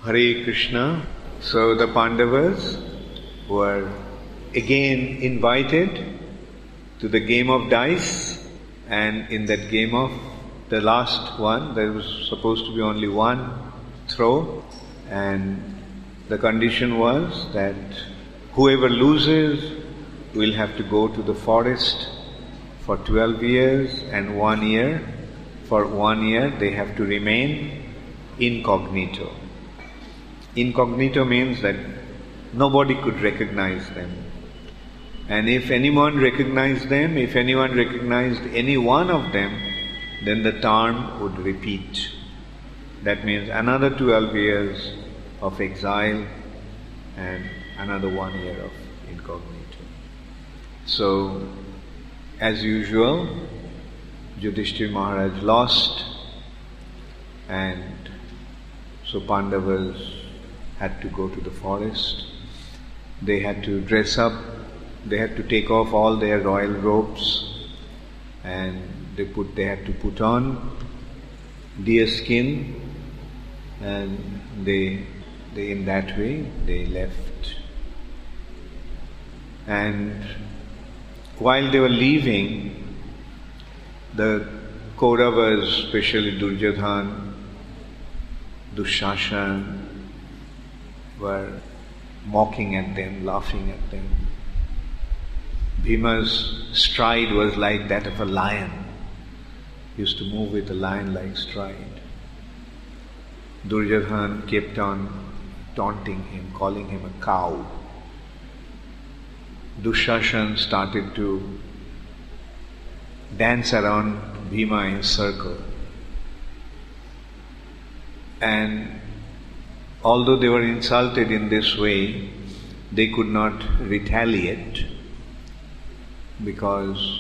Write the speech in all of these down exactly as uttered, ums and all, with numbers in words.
Hare Krishna. So the Pandavas were again invited to the game of dice, and in that game of the last one, there was supposed to be only one throw, and the condition was that whoever loses will have to go to the forest for twelve years, and one year, for one year they have to remain incognito. Incognito means that nobody could recognize them. And if anyone recognized them, if anyone recognized any one of them, then the term would repeat. That means another twelve years of exile and another one year of incognito. So, as usual, Yudhishthira Maharaj lost, and so Pandavas had to go to the forest. They had to dress up, they had to take off all their royal robes, and they put they had to put on deer skin, and they they in that way they left. And while they were leaving, the Kauravas, especially Duryodhana, Dushashan, were mocking at them, laughing at them. Bhima's stride was like that of a lion. He used to move with a lion-like stride. Duryodhana kept on taunting him, calling him a cow. Dushashan started to dance around Bhima in a circle. And although they were insulted in this way, they could not retaliate because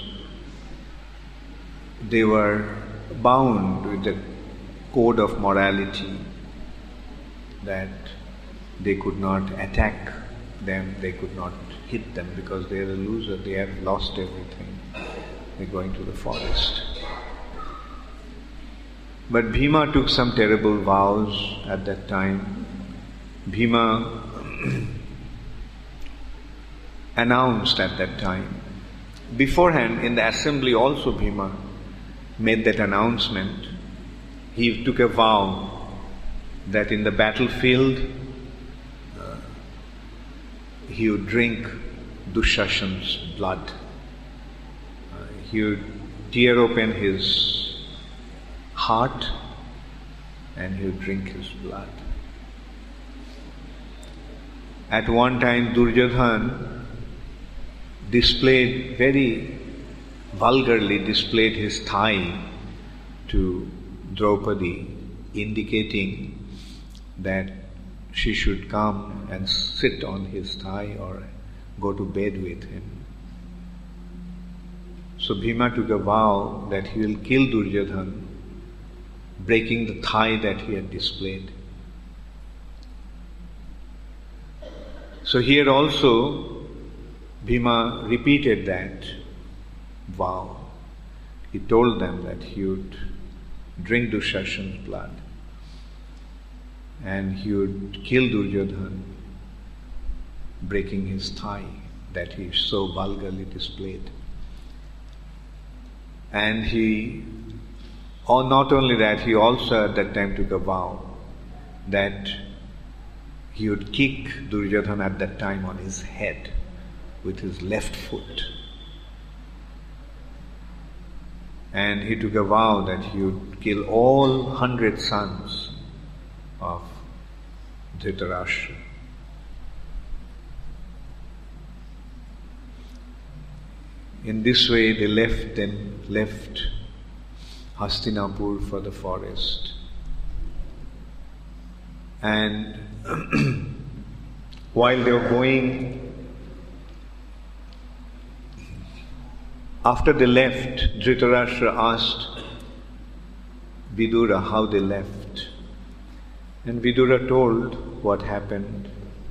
they were bound with the code of morality that they could not attack them, they could not hit them because they are a loser, they have lost everything. They're going to the forest. But Bhima took some terrible vows at that time. Bhima announced at that time. Beforehand, in the assembly also Bhima made that announcement. He took a vow that in the battlefield uh, he would drink Dushashan's blood. Uh, he would tear open his heart and he would drink his blood. At one time, Duryodhana displayed, very vulgarly displayed his thigh to Draupadi, indicating that she should come and sit on his thigh or go to bed with him. So Bhima took a vow that he will kill Duryodhana, breaking the thigh that he had displayed. So here also, Bhima repeated that vow. He told them that he would drink Dushashan's blood and he would kill Duryodhana, breaking his thigh that he so vulgarly displayed. And he, or not only that, he also at that time took a vow that he would kick Duryodhana at that time on his head with his left foot. And he took a vow that he would kill all hundred sons of Dhritarashtra. In this way they left, then left Hastinapur for the forest. And while they were going, after they left, Dhritarashtra asked Vidura how they left. And Vidura told what happened.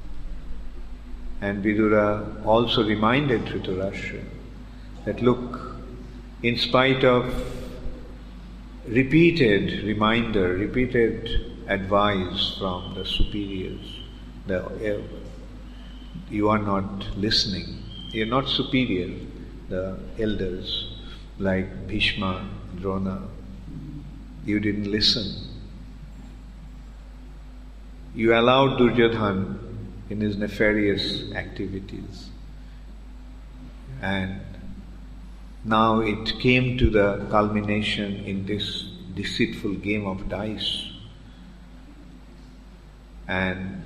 And Vidura also reminded Dhritarashtra that look, in spite of repeated reminder, repeated advice from the superiors. The, you are not listening. You are not superior. The elders like Bhishma, Drona, you didn't listen. You allowed Duryodhana in his nefarious activities. And now it came to the culmination in this deceitful game of dice. And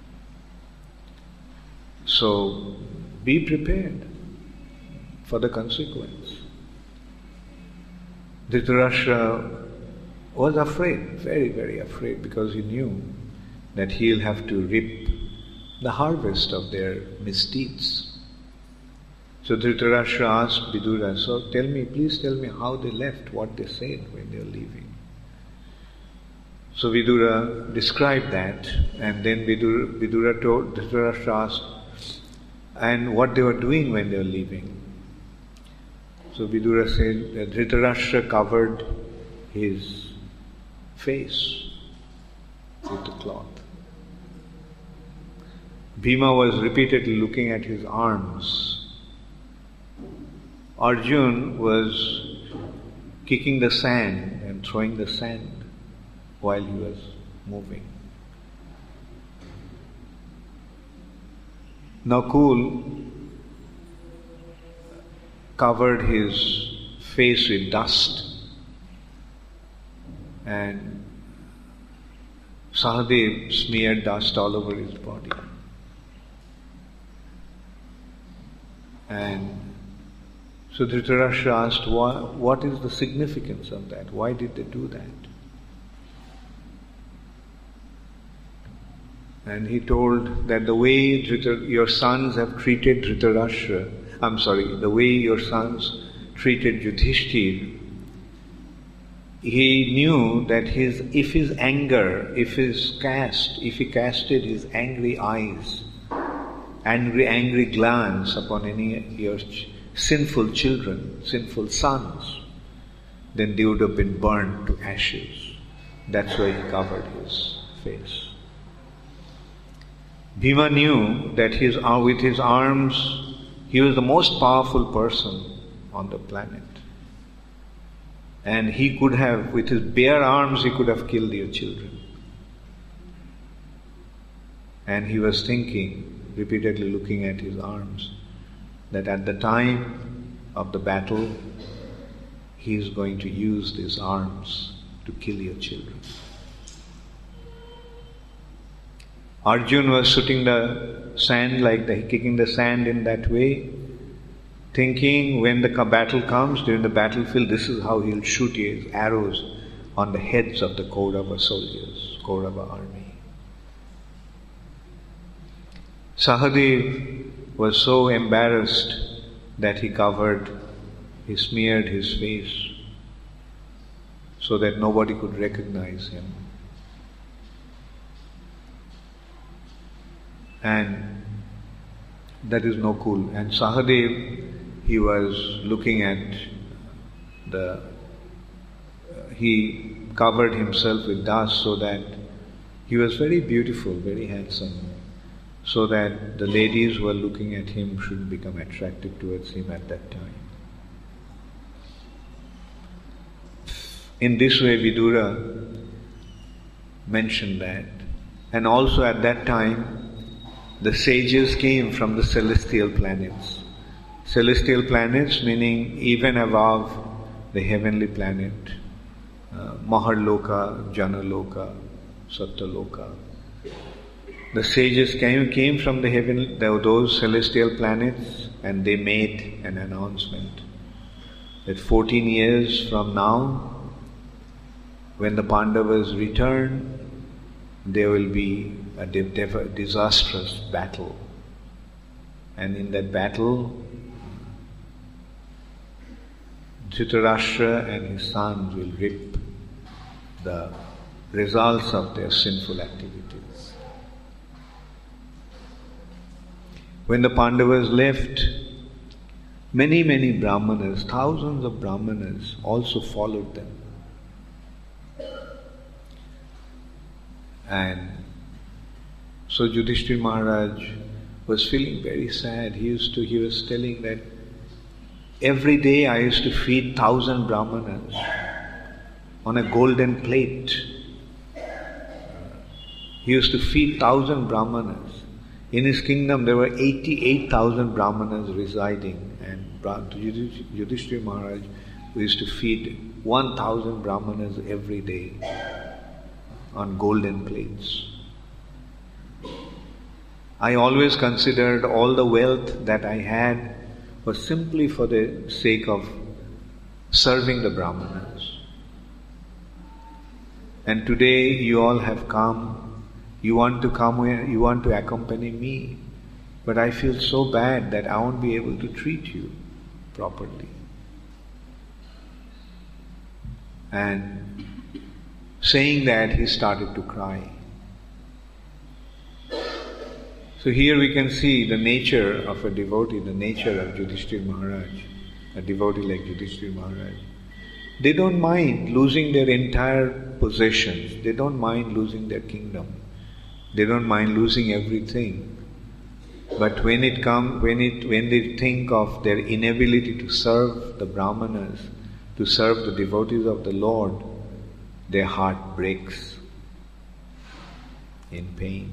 so be prepared for the consequence. Dhritarashtra was afraid, very, very afraid, because he knew that he'll have to reap the harvest of their misdeeds. So Dhritarashtra asked Vidura, so tell me, please tell me how they left, what they said when they were leaving. So Vidura described that, and then Vidura, Vidura told, Dhritarashtra asked, and what they were doing when they were leaving. So Vidura said that Dhritarashtra covered his face with the cloth. Bhima was repeatedly looking at his arms. Arjun was kicking the sand and throwing the sand while he was moving. Nakul covered his face with dust, and Sahadev smeared dust all over his body. And so Dhritarashtra asked, what, what is the significance of that? Why did they do that? And he told that the way Dhritar, your sons have treated Dhritarashtra, I'm sorry, the way your sons treated Yudhishthir, he knew that his, if his anger, if his cast, if he casted his angry eyes, angry, angry glance upon any of your ch- sinful children, sinful sons, then they would have been burned to ashes. That's why he covered his face. Bhima knew that his, uh, with his arms, he was the most powerful person on the planet. And he could have, with his bare arms, he could have killed your children. And he was thinking, repeatedly looking at his arms, that at the time of the battle, he is going to use these arms to kill your children. Arjun was shooting the sand like the, kicking the sand in that way, thinking when the battle comes, during the battlefield, this is how he'll shoot his arrows on the heads of the Kaurava soldiers, Kaurava army. Sahadev was so embarrassed that he covered, he smeared his face so that nobody could recognize him. And that is Nakul. And Sahadev, he was looking at the, uh, he covered himself with dust so that he was very beautiful, very handsome, so that the ladies who were looking at him shouldn't become attracted towards him at that time. In this way, Vidura mentioned that. And also at that time, the sages came from the celestial planets. Celestial planets meaning even above the heavenly planet, uh, Maharloka, Janaloka, Satyaloka. The sages came, came from the heaven, those celestial planets, and they made an announcement that fourteen years from now, when the Pandavas return, there will be a disastrous battle. And in that battle, Dhritarashtra and his sons will reap the results of their sinful activities. When the Pandavas left, many, many Brahmanas, thousands of Brahmanas also followed them. And so Yudhishthira Maharaj was feeling very sad. He used to, he was telling that every day I used to feed thousand brahmanas on a golden plate. He used to feed thousand brahmanas. In his kingdom there were eighty-eight thousand brahmanas residing, and Yudhishthira Maharaj used to feed one thousand brahmanas every day on golden plates. I always considered all the wealth that I had was simply for the sake of serving the brahmanas. And today you all have come, you want to come here, you want to accompany me, but I feel so bad that I won't be able to treat you properly. And saying that, he started to cry. So here we can see the nature of a devotee, the nature of Yudhishthira Maharaj, a devotee like Yudhishthira Maharaj. They don't mind losing their entire possessions. They don't mind losing their kingdom. They don't mind losing everything. But when it come, when it, when they think of their inability to serve the brahmanas, to serve the devotees of the Lord, their heart breaks in pain.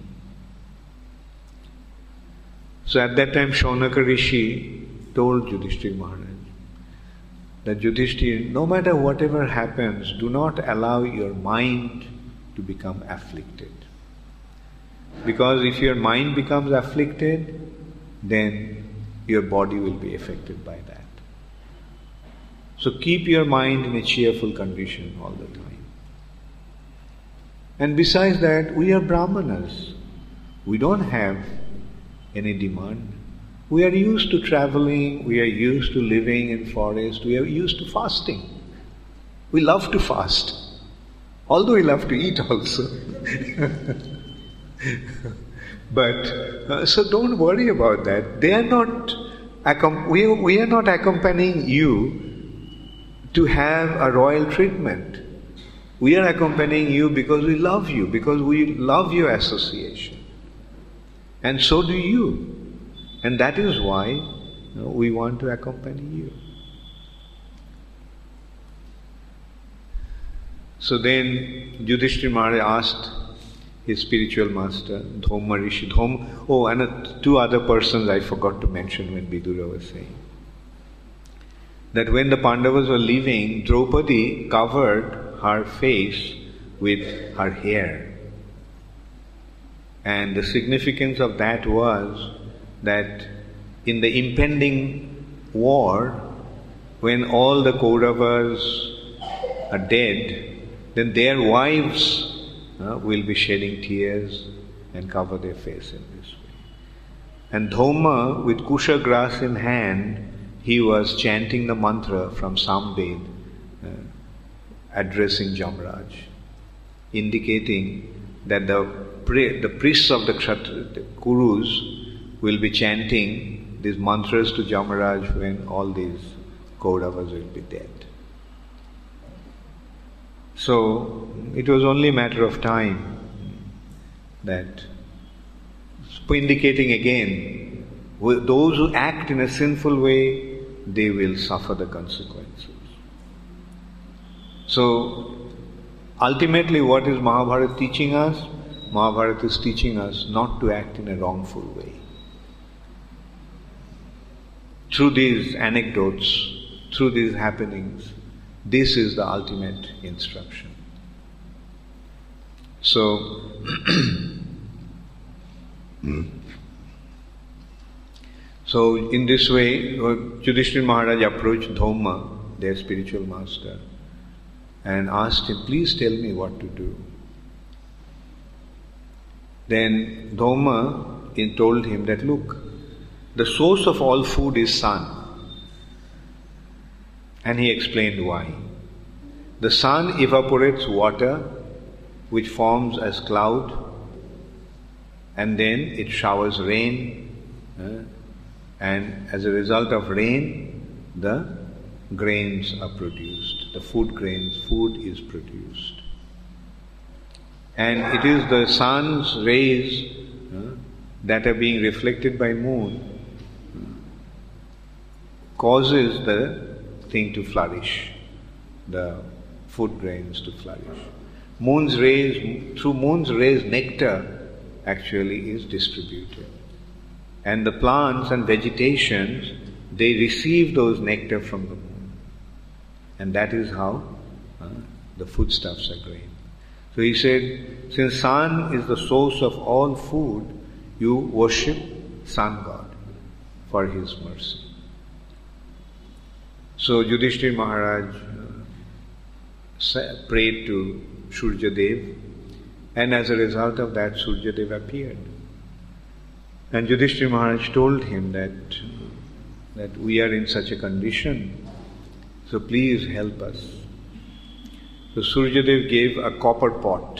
So at that time Shaunaka Rishi told Yudhishthira Maharaj that Yudhishthira, no matter whatever happens, do not allow your mind to become afflicted. Because if your mind becomes afflicted, then your body will be affected by that. So keep your mind in a cheerful condition all the time. And besides that, we are brahmanas. We don't have any demand. We are used to traveling, we are used to living in forest, we are used to fasting. We love to fast. Although we love to eat also. But, uh, so don't worry about that. They are not, we, we are not accompanying you to have a royal treatment. We are accompanying you because we love you, because we love your association. And so do you. And that is why you know, we want to accompany you. So then Yudhishthira Maharaj asked his spiritual master, Dhoma Rishi. Dhoma, oh, and uh, two other persons I forgot to mention when Vidura was saying. That when the Pandavas were leaving, Draupadi covered her face with her hair. And the significance of that was that in the impending war, when all the Kauravas are dead, then their wives uh, will be shedding tears and cover their face in this way. And Dhoma, with kusha grass in hand, he was chanting the mantra from Samved, uh, addressing Jamraj, indicating that the the priests of the Kshatriya, the Kurus, will be chanting these mantras to Jamaraj when all these Kauravas will be dead. So, it was only a matter of time that, indicating again, those who act in a sinful way, they will suffer the consequences. So, ultimately what is Mahabharata teaching us? Mahabharata is teaching us not to act in a wrongful way. Through these anecdotes, through these happenings, this is the ultimate instruction. So, so in this way, Yudhishthira Maharaj approached Dhoma, their spiritual master, and asked him, please tell me what to do. Then Dhoma told him that, look, the source of all food is sun. And he explained why. The sun evaporates water, which forms as cloud, and then it showers rain, uh, and as a result of rain, the grains are produced. The food grains, food is produced. And it is the sun's rays uh, that are being reflected by moon uh, causes the thing to flourish, the food grains to flourish. Moon's rays, through moon's rays, nectar actually is distributed. And the plants and vegetations, they receive those nectar from the moon. And that is how uh, the foodstuffs are grain. So he said, since sun is the source of all food, you worship sun god for his mercy. So Yudhishthira Maharaj uh, prayed to Surya Dev, and as a result of that, Surya Dev appeared. And Yudhishthira Maharaj told him that, that we are in such a condition, so please help us. So Surya Dev gave a copper pot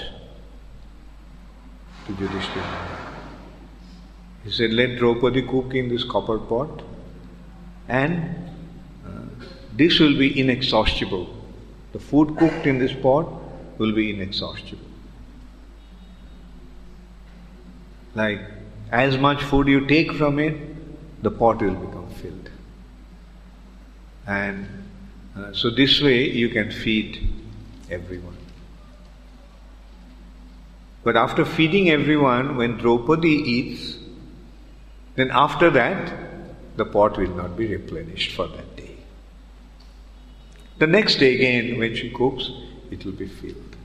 to Yudhishthira Maharaj. He said, let Draupadi cook in this copper pot, and uh, this will be inexhaustible. The food cooked in this pot will be inexhaustible. Like, as much food you take from it, the pot will become filled. And uh, so this way you can feed everyone. But after feeding everyone, when Draupadi eats, then after that, the pot will not be replenished for that day. The next day again, when she cooks, it will be filled.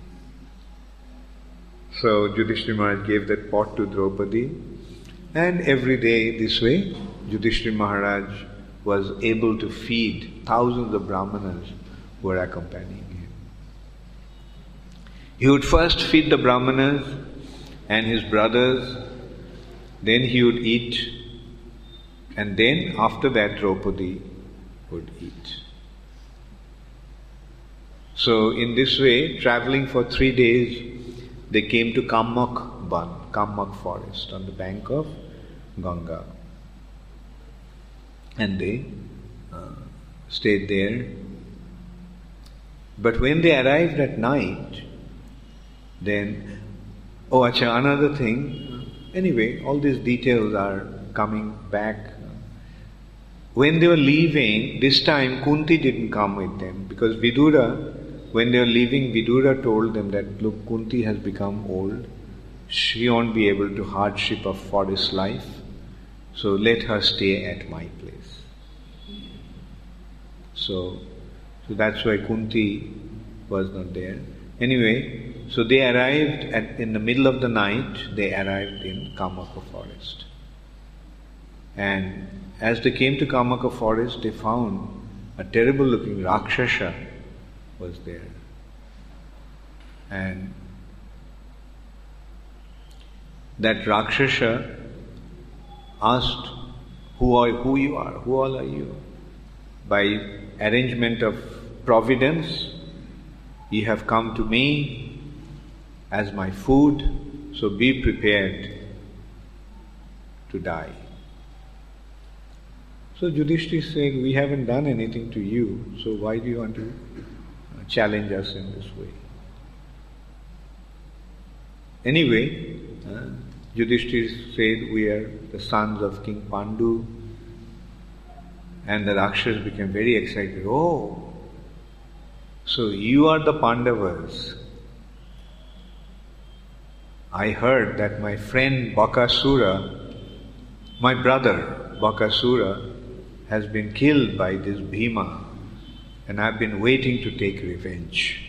So Yudhishthira Maharaj gave that pot to Draupadi, and every day this way, Yudhishthira Maharaj was able to feed thousands of brahmanas who were accompanying him. He would first feed the brahmanas and his brothers, then he would eat, and then after that Draupadi would eat. So in this way, traveling for three days, they came to Kammak Ban, Kammak forest on the bank of Ganga. And they uh, stayed there. But when they arrived at night, then, oh, acha, another thing, anyway, all these details are coming back. When they were leaving, this time Kunti didn't come with them, because Vidura, when they were leaving, Vidura told them that, look, Kunti has become old, she won't be able to hardship of forest life, so let her stay at my place. So, so that's why Kunti was not there. Anyway, so they arrived at, in the middle of the night, they arrived in Kamaka forest. And as they came to Kamaka forest, they found a terrible looking Rakshasa was there. And that Rakshasa asked, who are who you are, who all are you? By arrangement of providence, you have come to me as my food, so be prepared to die. So Yudhishthira said, we haven't done anything to you, so why do you want to challenge us in this way? Anyway, uh, Yudhishthira said, we are the sons of King Pandu, and the Rakshas became very excited. Oh, so you are the Pandavas. I heard that my friend Bakasura, my brother Bakasura, has been killed by this Bhima, and I've been waiting to take revenge.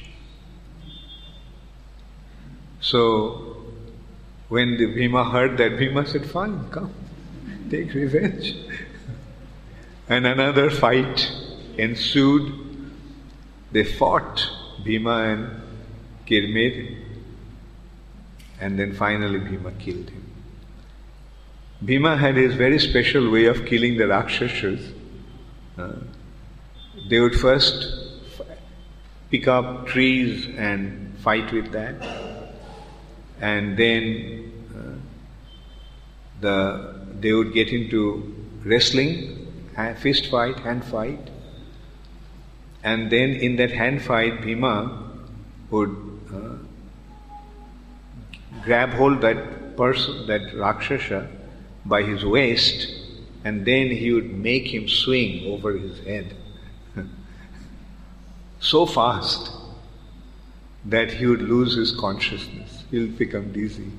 So, when the Bhima heard that, Bhima said, fine, come, take revenge. And another fight ensued. They fought, Bhima and Kirmir, and then finally Bhima killed him. Bhima had his very special way of killing the Rakshasas. Uh, they would first f- pick up trees and fight with that, and then uh, the they would get into wrestling, fist fight, hand fight, and then in that hand fight, Bhima would uh, grab hold that person, that Rakshasa, by his waist, and then he would make him swing over his head so fast that he would lose his consciousness. He'll become dizzy.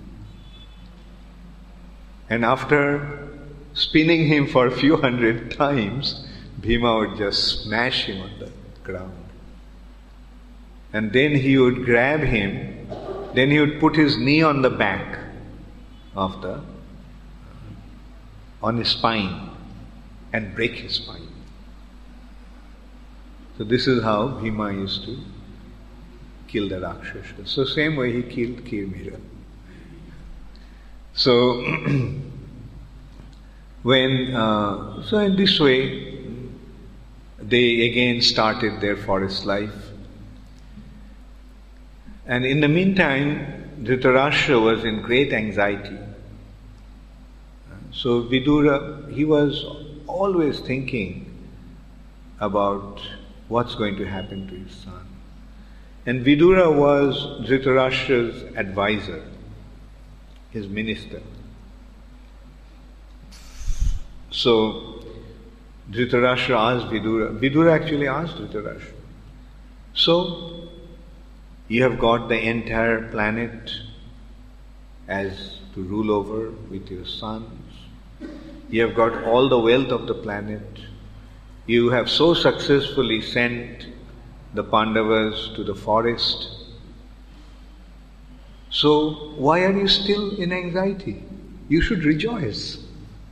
And after spinning him for a few hundred times, Bhima would just smash him on the ground. And then he would grab him, then he would put his knee on the back of the, on his spine, and break his spine. So this is how Bhima used to kill the Rakshasa. So same way he killed Kirmira. So when uh, so in this way they again started their forest life. And in the meantime, Dhritarashtra was in great anxiety. So Vidura, he was always thinking about what's going to happen to his son. And Vidura was Dhritarashtra's advisor, his minister. So Dhritarashtra asked Vidura, Vidura actually asked Dhritarashtra, so you have got the entire planet as to rule over with your sons. You have got all the wealth of the planet. You have so successfully sent the Pandavas to the forest. So why are you still in anxiety? You should rejoice.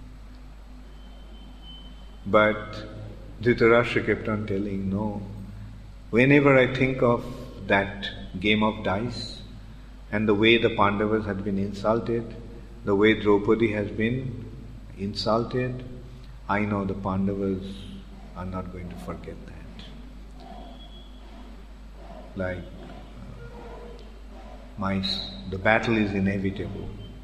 But Dhritarashtra kept on telling, no. Whenever I think of that game of dice and the way the Pandavas had been insulted, the way Draupadi has been insulted, I know the Pandavas are not going to forget that. Like, my, the battle is inevitable.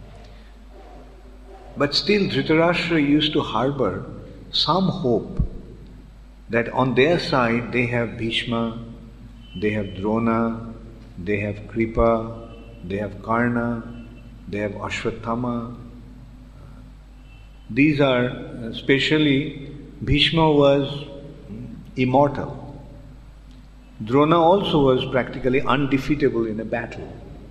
But still Dhritarashtra used to harbor some hope that on their side they have Bhishma, they have Drona, they have Kripa, they have Karna, they have Ashwatthama. These are, especially Bhishma was immortal. Drona also was practically undefeatable in a battle.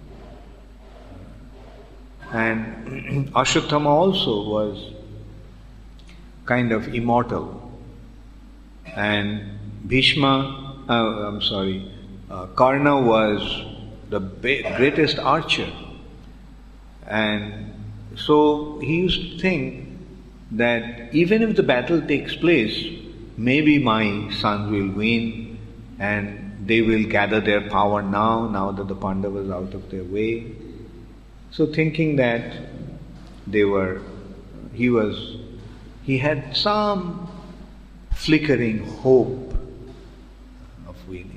And Ashwatthama also was kind of immortal. And Bhishma, uh, I'm sorry, uh, Karna was the ba- greatest archer. And so he used to think that even if the battle takes place, maybe my sons will win and they will gather their power now, now that the Pandavas are out of their way. So thinking that they were, he was, he had some flickering hope of winning.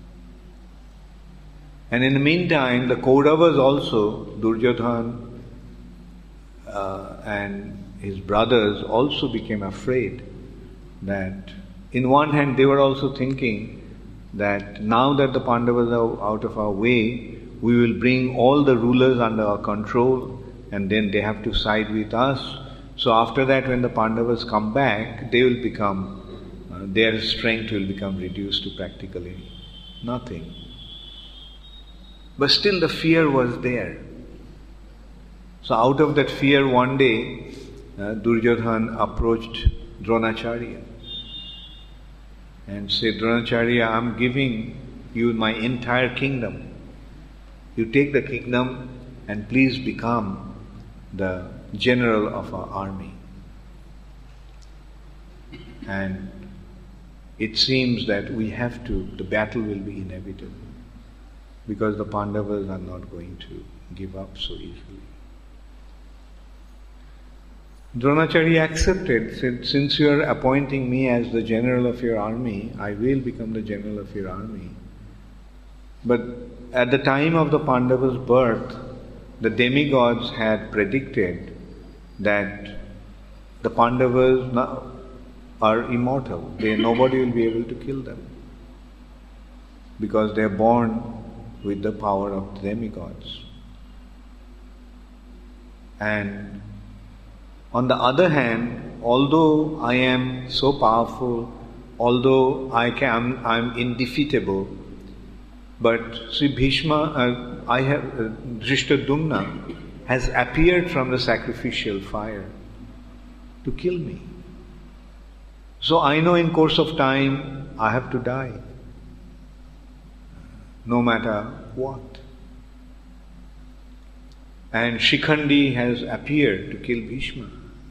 And in the meantime, the Kauravas also, Duryodhana uh, and his brothers also became afraid that, in one hand, they were also thinking that now that the Pandavas are out of our way, we will bring all the rulers under our control and then they have to side with us. So after that, when the Pandavas come back, they will become, uh, their strength will become reduced to practically nothing. But still the fear was there. So out of that fear, one day, uh, Duryodhana approached Dronacharya and said, Dronacharya, I am giving you my entire kingdom. You take the kingdom and please become the general of our army. And it seems that we have to, the battle will be inevitable because the Pandavas are not going to give up so easily. Dronacharya accepted, said, since you are appointing me as the general of your army, I will become the general of your army. But at the time of the Pandavas' birth, the demigods had predicted that the Pandavas are immortal. They, nobody will be able to kill them because they are born with the power of the demigods. And on the other hand, although I am so powerful, although I can, I'm indefeatable, but Sri Bhishma, uh, I have, uh, Drishtadumna has appeared from the sacrificial fire to kill me. So I know in course of time I have to die, no matter what. And Shikhandi has appeared to kill Bhishma.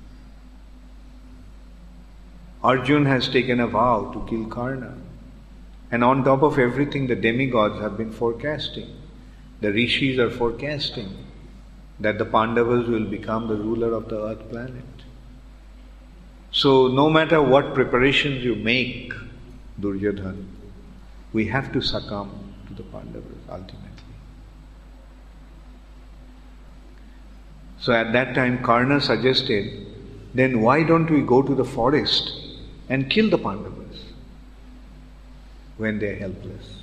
Arjun has taken a vow to kill Karna. And on top of everything, the demigods have been forecasting. The rishis are forecasting that the Pandavas will become the ruler of the earth planet. So no matter what preparations you make, Duryodhana, we have to succumb to the Pandavas ultimately. So at that time Karna suggested, then why don't we go to the forest and kill the Pandavas when they are helpless?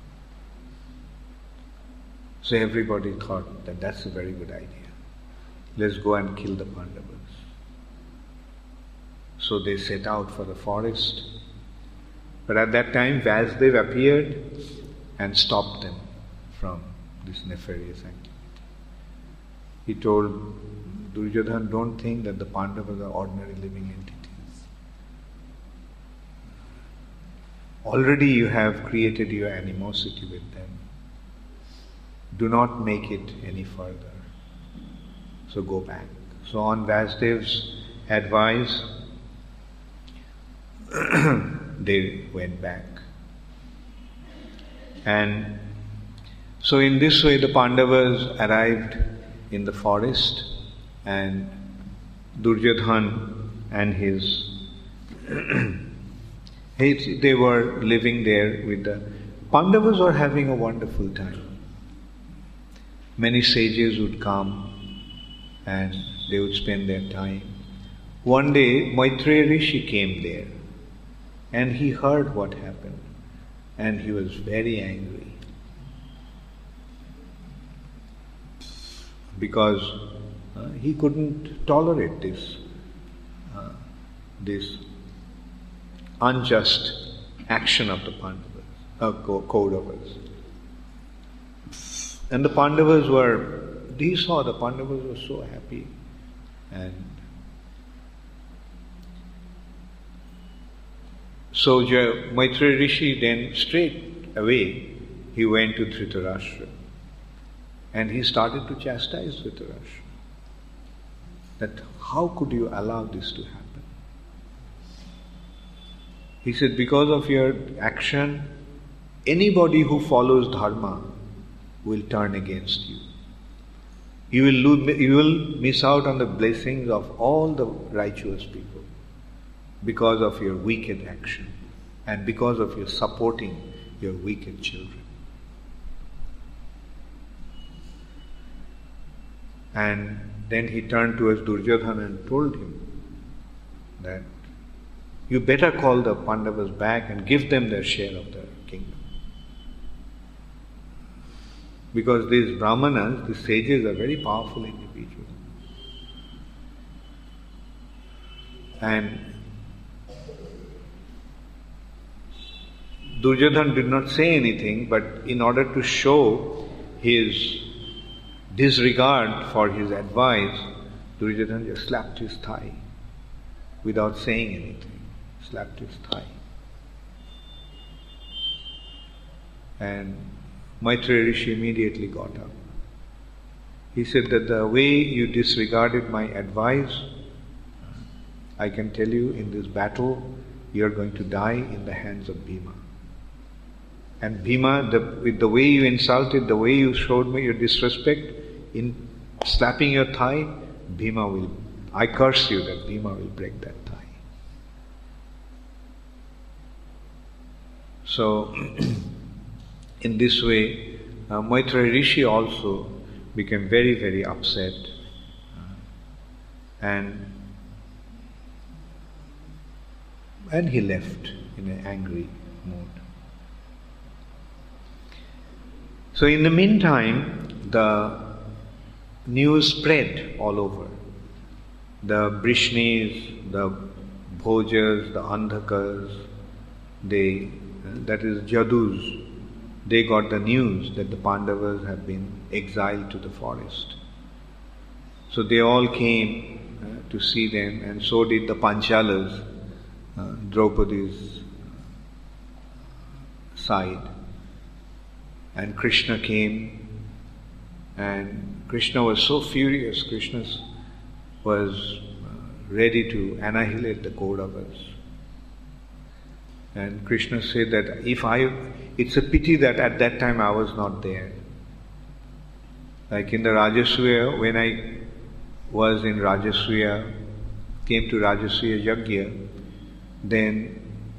So everybody thought that that's a very good idea. Let's go and kill the Pandavas. So they set out for the forest. But at that time Vasudev appeared and stopped them from this nefarious activity. He told Duryodhana, don't think that the Pandavas are ordinary living entities. Already you have created your animosity with them. Do not make it any further. So go back. So on Vasudev's advice, they went back. And so in this way the Pandavas arrived in the forest, and Duryodhana and his they were living there with the Pandavas were having a wonderful time. Many sages would come and they would spend their time. One day Maitreya Rishi came there and he heard what happened and he was very angry. Because uh, he couldn't tolerate this, uh, this unjust action of the Pandavas, uh, Kauravas. And the Pandavas were, he saw the Pandavas were so happy, and so Maitreya Rishi then straight away he went to Dhritarashtra. And he started to chastise Dhritarashtra. That how could you allow this to happen? He said, because of your action, anybody who follows dharma will turn against you. You will, lose, you will miss out on the blessings of all the righteous people because of your wicked action and because of your supporting your wicked children. And then he turned towards Duryodhana and told him that you better call the Pandavas back and give them their share of the kingdom. Because these Brahmanas, these sages are very powerful individuals. And Duryodhana did not say anything, but in order to show his disregard for his advice, Duryodhana just slapped his thigh without saying anything. Slapped his thigh. And Maitreya Rishi immediately got up. He said that the way you disregarded my advice, I can tell you in this battle, you are going to die in the hands of Bhima. And Bhima, the, with the way you insulted, the way you showed me your disrespect, in slapping your thigh, Bhima will, I curse you that Bhima will break that thigh. So, in this way, uh, Maitreya Rishi also became very, very upset. Uh, and and he left in an angry mood. So in the meantime, the news spread all over. The Brishnis, the Bhojas, the Andhakas, they, that is Jadus, they got the news that the Pandavas have been exiled to the forest. So they all came uh, to see them, and so did the Panchalas, uh, Draupadi's side. And Krishna came, and Krishna was so furious. Krishna was uh, ready to annihilate the Kauravas. And Krishna said that if I, it's a pity that at that time I was not there. Like in the Rajasuya, when I was in Rajasuya, came to Rajasuya Yajna, then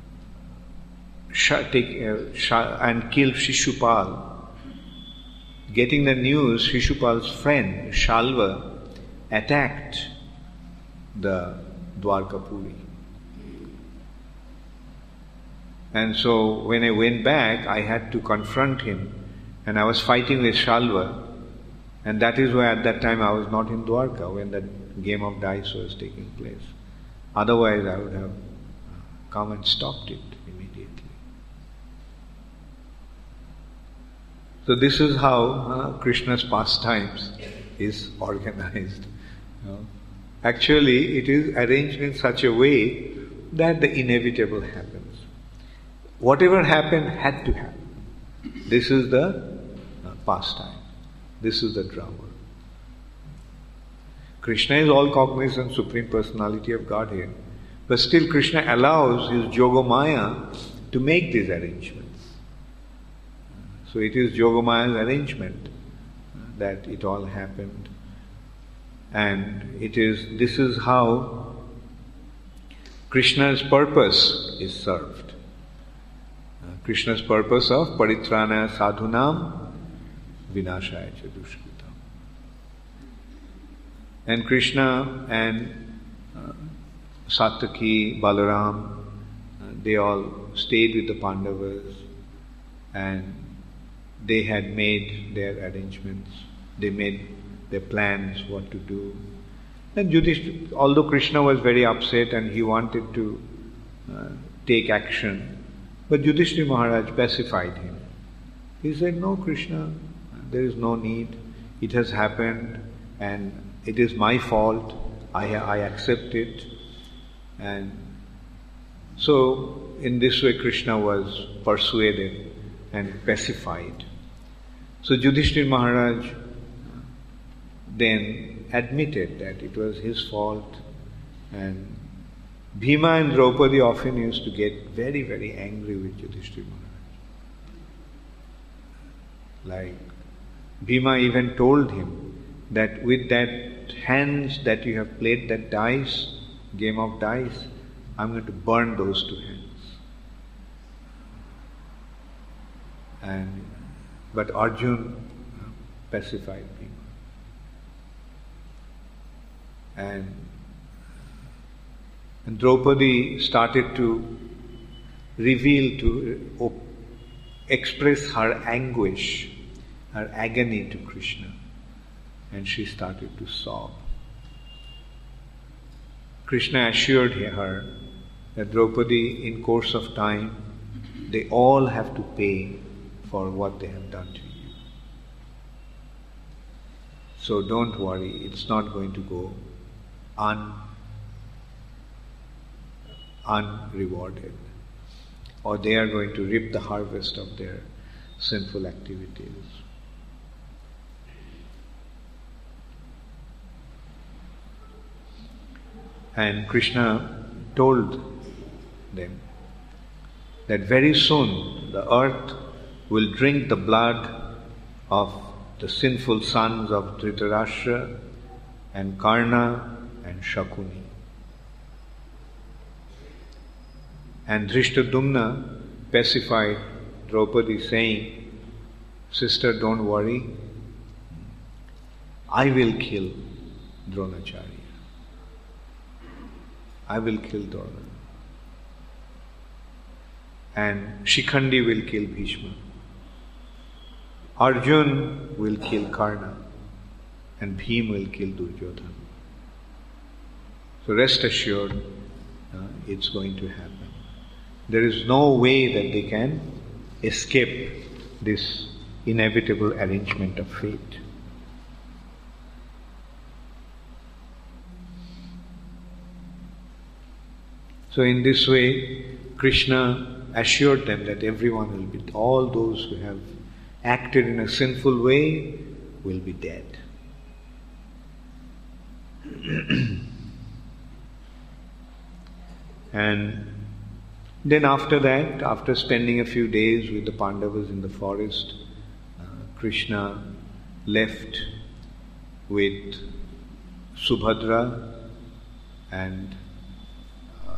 sh- take, uh, sh- and killed Shishupal. Getting the news, Shishupal's friend, Shalva, attacked the Dwarkapuri. And so when I went back, I had to confront him, and I was fighting with Shalva, and that is why at that time I was not in Dwarka when that game of dice was taking place. Otherwise I would have come and stopped it immediately. So this is how uh, Krishna's pastimes is organized. You know. Actually, it is arranged in such a way that the inevitable happens. Whatever happened had to happen. This is the uh, pastime. This is the drama. Krishna is all cognizant, Supreme Personality of Godhead, but still Krishna allows his Yogamaya to make these arrangements. So it is Yogamaya's arrangement that it all happened. And it is, this is how Krishna's purpose is served. Uh, Krishna's purpose of Paritrana Sadhunam Vinashaya cha Dushkritam. And Krishna and uh, Satyaki, Balaram, uh, they all stayed with the Pandavas, and they had made their arrangements. They made their plans, what to do. And Yudhishthira, although Krishna was very upset and he wanted to uh, take action, but Yudhishthira Maharaj pacified him. He said, "No, Krishna, there is no need. It has happened and it is my fault. I, I accept it." And so, in this way, Krishna was persuaded and pacified. So Yudhishthira Maharaj then admitted that it was his fault, and Bhima and Draupadi often used to get very, very angry with Yudhishthira Maharaj. Like, Bhima even told him that with that hands that you have played that dice, game of dice, I'm going to burn those two hands. And but Arjuna pacified Bhima. And, and Draupadi started to reveal, to uh, express her anguish, her agony to Krishna. And she started to sob. Krishna assured her that Draupadi, in course of time, they all have to pay for what they have done to you. So don't worry, it's not going to go un, unrewarded. Or they are going to reap the harvest of their sinful activities. And Krishna told them that very soon the earth will drink the blood of the sinful sons of Dhritarashtra and Karna and Shakuni. And Drishtadumna pacified Draupadi, saying, "Sister, don't worry, I will kill Dronacharya. I will kill Drona. And Shikhandi will kill Bhishma. Arjun will kill Karna. and Bhim will kill Duryodhana. So rest assured, uh, it's going to happen. There is no way that they can escape this inevitable arrangement of fate. So in this way, Krishna assured them that everyone will be, all those who have acted in a sinful way will be dead. And then after that, after spending a few days with the Pandavas in the forest, uh, Krishna left with Subhadra and uh,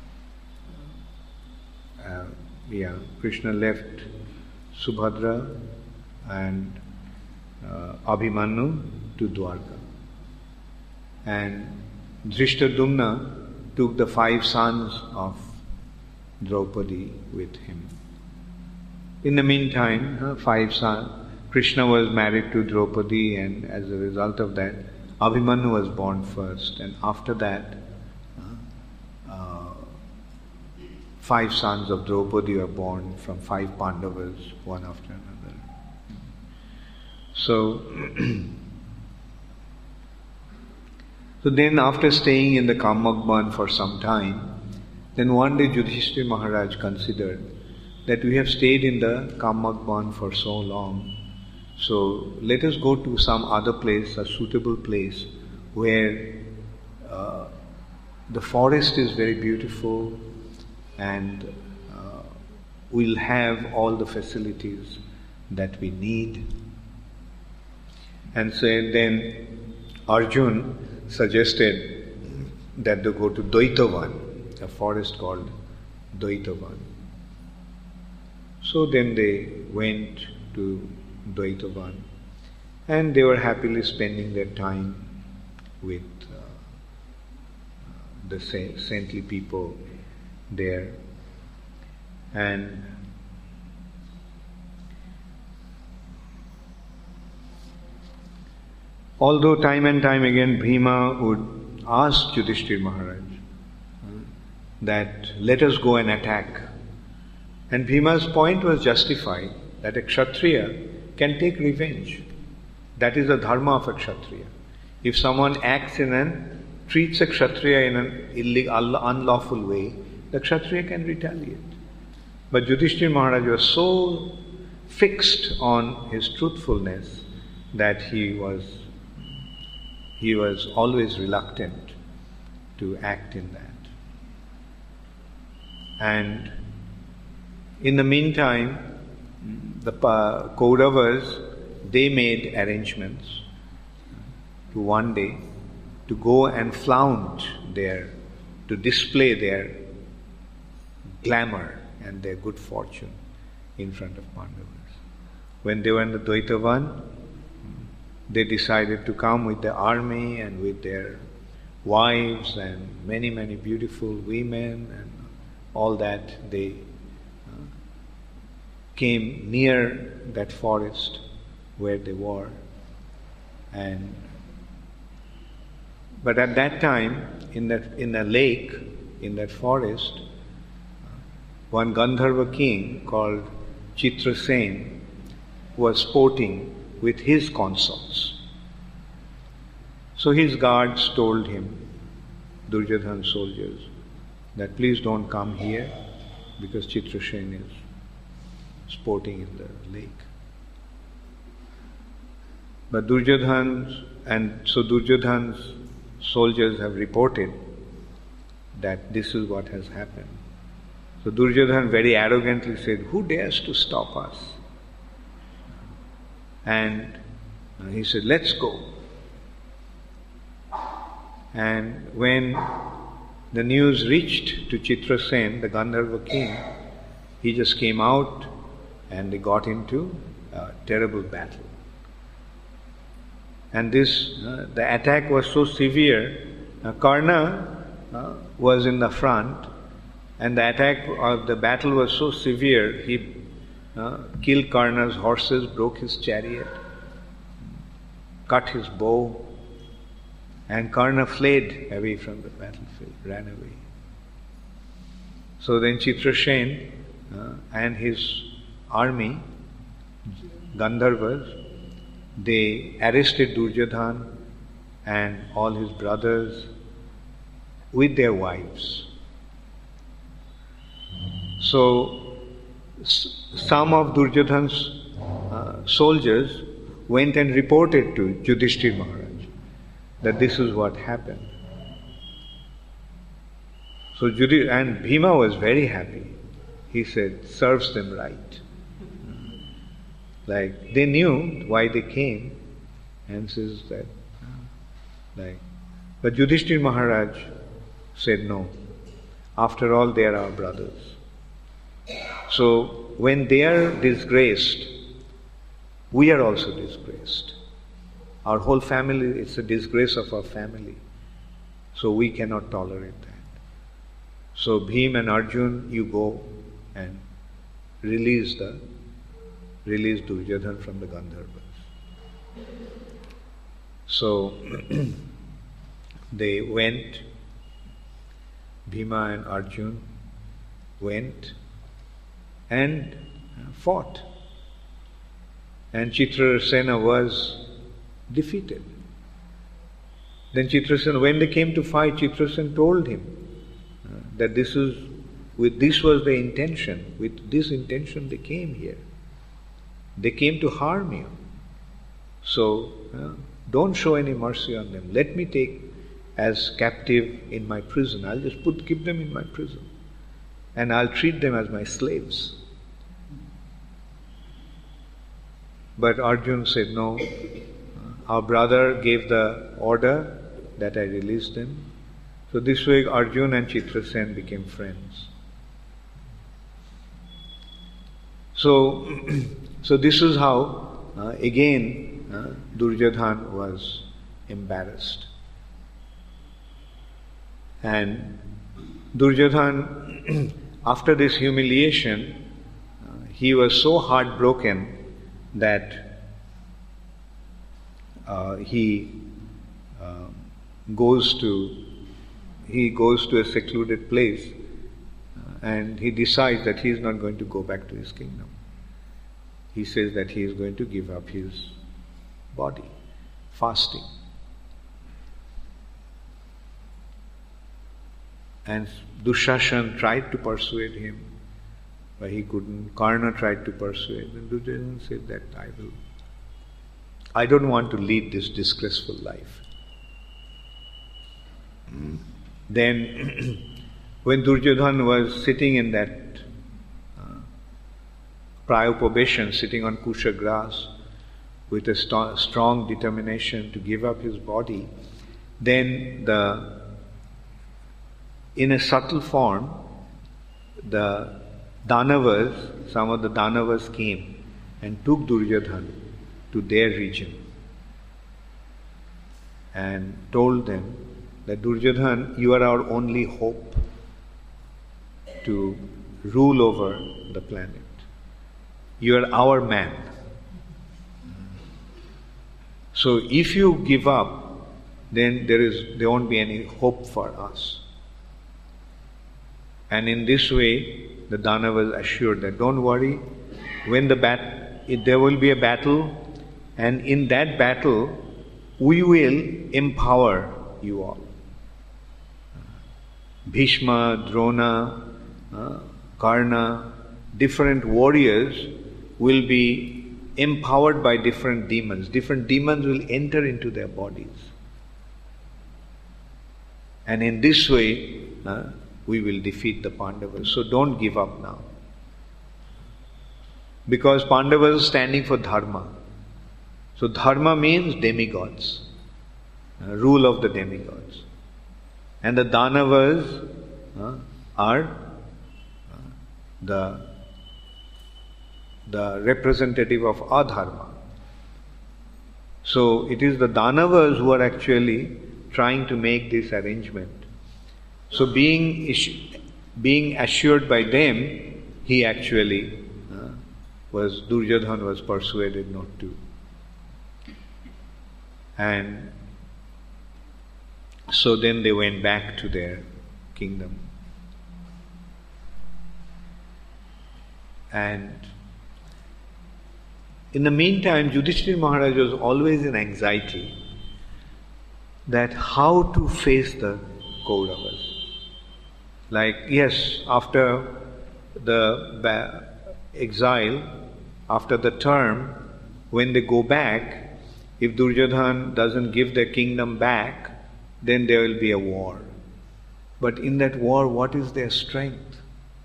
uh, yeah, Krishna left Subhadra and uh, Abhimanyu to Dwarka. And Drishtadumna took the five sons of Draupadi with him. In the meantime, uh, five sons, Krishna was married to Draupadi, and as a result of that, Abhimanyu was born first, and after that, uh, uh, five sons of Draupadi were born from five Pandavas, one after another. So, so then after staying in the Kamagban for some time, then one day Yudhishthira Maharaj considered that we have stayed in the Kamagban for so long, so let us go to some other place, a suitable place where uh, the forest is very beautiful and uh, we'll have all the facilities that we need. And so then Arjun suggested that they go to Daitavan, a forest called Daitavan. So then they went to Daitavan, and they were happily spending their time with uh, the saintly people there. And although time and time again Bhima would ask Yudhishthira Maharaj that let us go and attack, and Bhima's point was justified, that a Kshatriya can take revenge. That is the dharma of a Kshatriya. If someone acts in an, treats a Kshatriya in an illegal, unlawful way, the Kshatriya can retaliate. But Yudhishthira Maharaj was so fixed on his truthfulness that he was he was always reluctant to act in that. And in the meantime, the Kauravas, they made arrangements to one day to go and flaunt their, to display their glamour and their good fortune in front of Pandavas. When they were in the Daitavan, they decided to come with their army and with their wives and many, many beautiful women and all that. They came near that forest where they were, and but at that time in that in a lake in that forest, one Gandharva king called Chitrasen was sporting with his consorts. So his guards told him, Duryodhana's soldiers, that please don't come here because Chitrasen is sporting in the lake. But Duryodhana's, and so Duryodhana's soldiers have reported that this is what has happened. So Duryodhana very arrogantly said, who dares to stop us? And he said, let's go. And when the news reached to Chitrasen, the Gandharva king, he just came out and they got into a terrible battle. And this, uh, the attack was so severe, uh, Karna uh, was in the front, and the attack of the battle was so severe, he uh, killed Karna's horses, broke his chariot. cut his bow, and Karna fled away from the battlefield, ran away. So then Chitrasen uh, and his army, Gandharvas, they arrested Duryodhana and all his brothers with their wives. So s- some of Duryodhana's uh, soldiers went and reported to Yudhishthira Maharaj that this is what happened. So Yudhi- and Bhima was very happy. He said, serves them right. Like, they knew why they came, and says that, like, but Yudhishthira Maharaj said no. After all, they are our brothers. So, when they are disgraced, we are also disgraced. Our whole family, it's a disgrace of our family. So we cannot tolerate that. So Bhim and Arjun, you go and release the release Duryodhana from the Gandharvas. So they went, Bhima and Arjun went and fought. And Chitrasena was defeated. Then Chitrasena, when they came to fight, Chitrasena told him uh, that this is, with this was the intention. With this intention they came here. They came to harm you. So uh, don't show any mercy on them. Let me take as captive in my prison. I'll just put keep them in my prison, and I'll treat them as my slaves. But Arjun said, no, our brother gave the order that I release them. So this way Arjun and Chitrasen became friends. So, so this is how, uh, again, uh, Duryodhana was embarrassed. And Duryodhana, after this humiliation, uh, he was so heartbroken that uh, he uh, goes to he goes to a secluded place uh, and he decides that he is not going to go back to his kingdom. He says that he is going to give up his body, fasting. And Dushashan tried to persuade him, but he couldn't. Karna tried to persuade, and Duryodhana said that I will. I don't want to lead this disgraceful life. Mm. Then, when Duryodhana was sitting in that uh, prayopabeshan, sitting on kusha grass, with a st- strong determination to give up his body, then the in a subtle form, the Danavas, some of the Danavas came and took Duryodhana to their region and told them that Duryodhana, you are our only hope to rule over the planet. You are our man. So if you give up, then there is there won't be any hope for us. And in this way, the Danavas assured that don't worry, when the bat, there will be a battle, and in that battle, we will empower you all. Bhishma, Drona, uh, Karna, different warriors will be empowered by different demons. Different demons will enter into their bodies. And in this way, uh, we will defeat the Pandavas. So don't give up now. Because Pandavas are standing for Dharma. So Dharma means demigods, uh, rule of the demigods. And the Danavas uh, are uh, the, the representative of Adharma. So it is the Danavas who are actually trying to make this arrangement. So being being assured by them, he actually uh, was, Duryodhana was persuaded not to. And so then they went back to their kingdom. And in the meantime, Yudhishthira Maharaj was always in anxiety that how to face the Kauravas. Like, yes, after the ba- exile, after the term, when they go back, if Duryodhana doesn't give their kingdom back, then there will be a war. But in that war, what is their strength?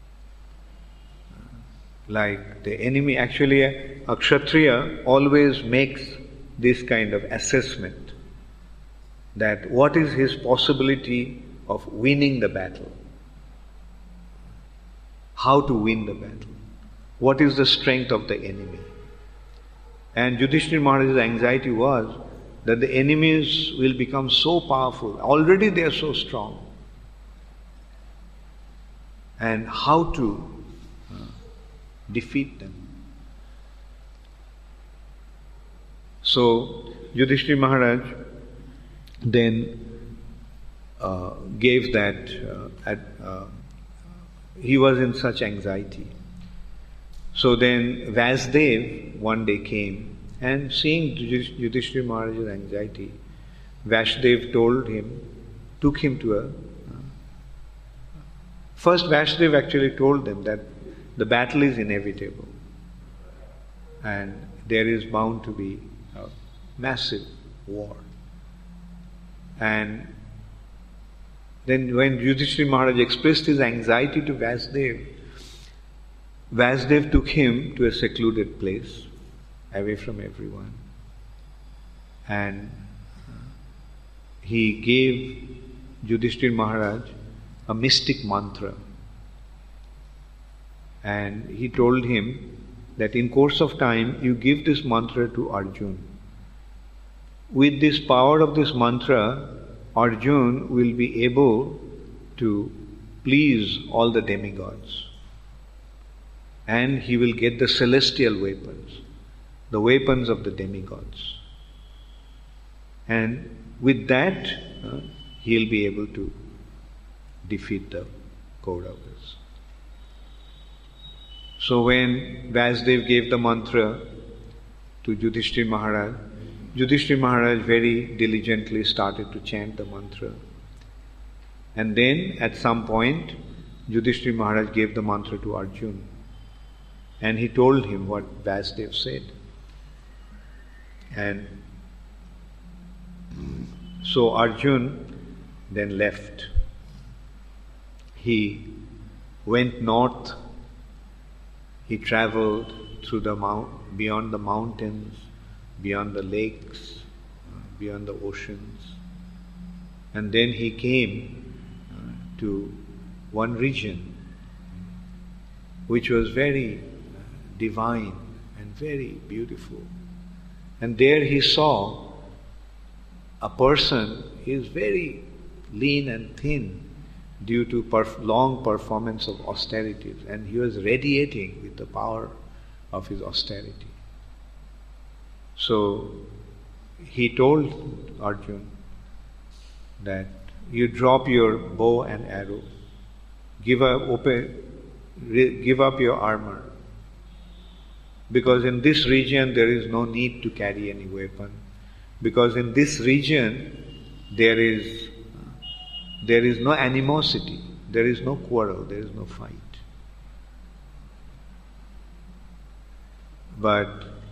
Like the enemy, actually a, a Kshatriya always makes this kind of assessment, that what is his possibility of winning the battle? How to win the battle? What is the strength of the enemy? And Yudhishthira Maharaj's anxiety was that the enemies will become so powerful. Already they are so strong. And how to uh, defeat them. So Yudhishthira Maharaj then uh, gave that, uh, at, uh, he was in such anxiety. So then Vasudev one day came, and seeing Yudhishthira Maharaj's anxiety, Vasudev told him, took him to a... Uh, first Vasudev actually told them that the battle is inevitable and there is bound to be a massive war. And then when Yudhishthira Maharaj expressed his anxiety to Vasudev, Vasudev took him to a secluded place, away from everyone. And he gave Yudhishthira Maharaj a mystic mantra. And he told him that in course of time, you give this mantra to Arjuna. With this power of this mantra, Arjuna will be able to please all the demigods. And he will get the celestial weapons, the weapons of the demigods. And with that, uh, he'll be able to defeat the Kauravas. So when Vasudev gave the mantra to Yudhishthira Maharaj, Yudhishthira Maharaj very diligently started to chant the mantra. And then at some point, Yudhishthira Maharaj gave the mantra to Arjuna. And he told him what Vasudev said. And so Arjuna then left. He went north. He traveled through the mount, beyond the mountains, beyond the lakes, beyond the oceans. And then he came uh, to one region which was very divine and very beautiful. And there he saw a person, he is very lean and thin due to perf- long performance of austerities, and he was radiating with the power of his austerity. So he told Arjuna that you drop your bow and arrow, give up, open, re- give up your armor, because in this region there is no need to carry any weapon, because in this region there is there is no animosity, there is no quarrel, there is no fight. But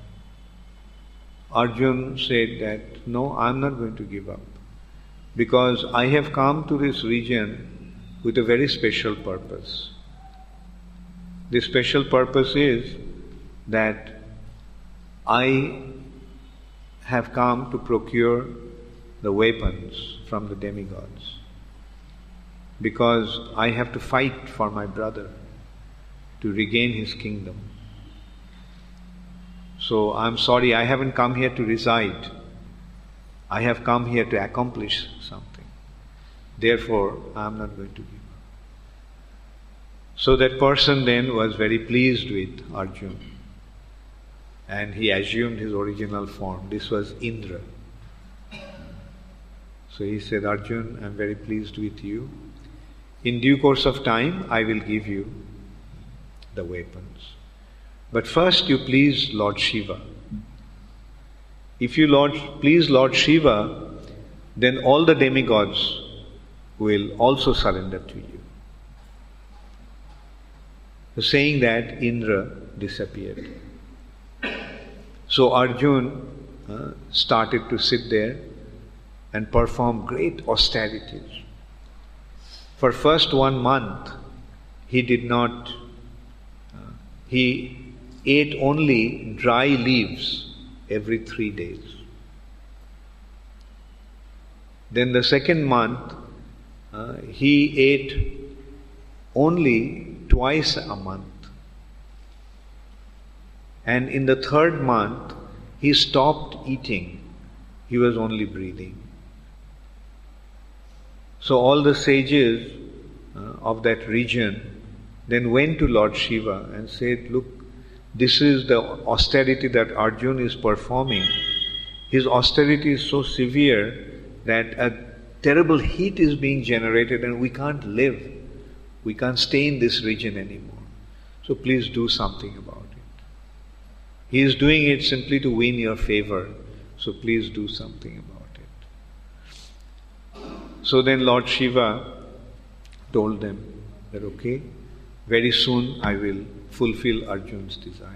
Arjuna said that, no, I am not going to give up, because I have come to this region with a very special purpose. This special purpose is that I have come to procure the weapons from the demigods, because I have to fight for my brother to regain his kingdom. So I'm sorry, I haven't come here to reside. I have come here to accomplish something. Therefore, I'm not going to give up. So that person then was very pleased with Arjuna, and he assumed his original form. This was Indra. So he said, Arjun, I'm very pleased with you. In due course of time, I will give you the weapons. But first you please Lord Shiva. If you Lord, please Lord Shiva, then all the demigods will also surrender to you. So saying that, Indra disappeared. So Arjun uh, started to sit there and perform great austerities. For first one month, he did not, uh, he ate only dry leaves every three days. Then the second month, uh, he ate only twice a month. And in the third month, he stopped eating. He was only breathing. So all the sages uh, of that region then went to Lord Shiva and said, look, this is the austerity that Arjun is performing. His austerity is so severe that a terrible heat is being generated and we can't live. We can't stay in this region anymore. So please do something about it. He is doing it simply to win your favor. So please do something about it. So then Lord Shiva told them that, okay, very soon I will fulfill Arjun's desire.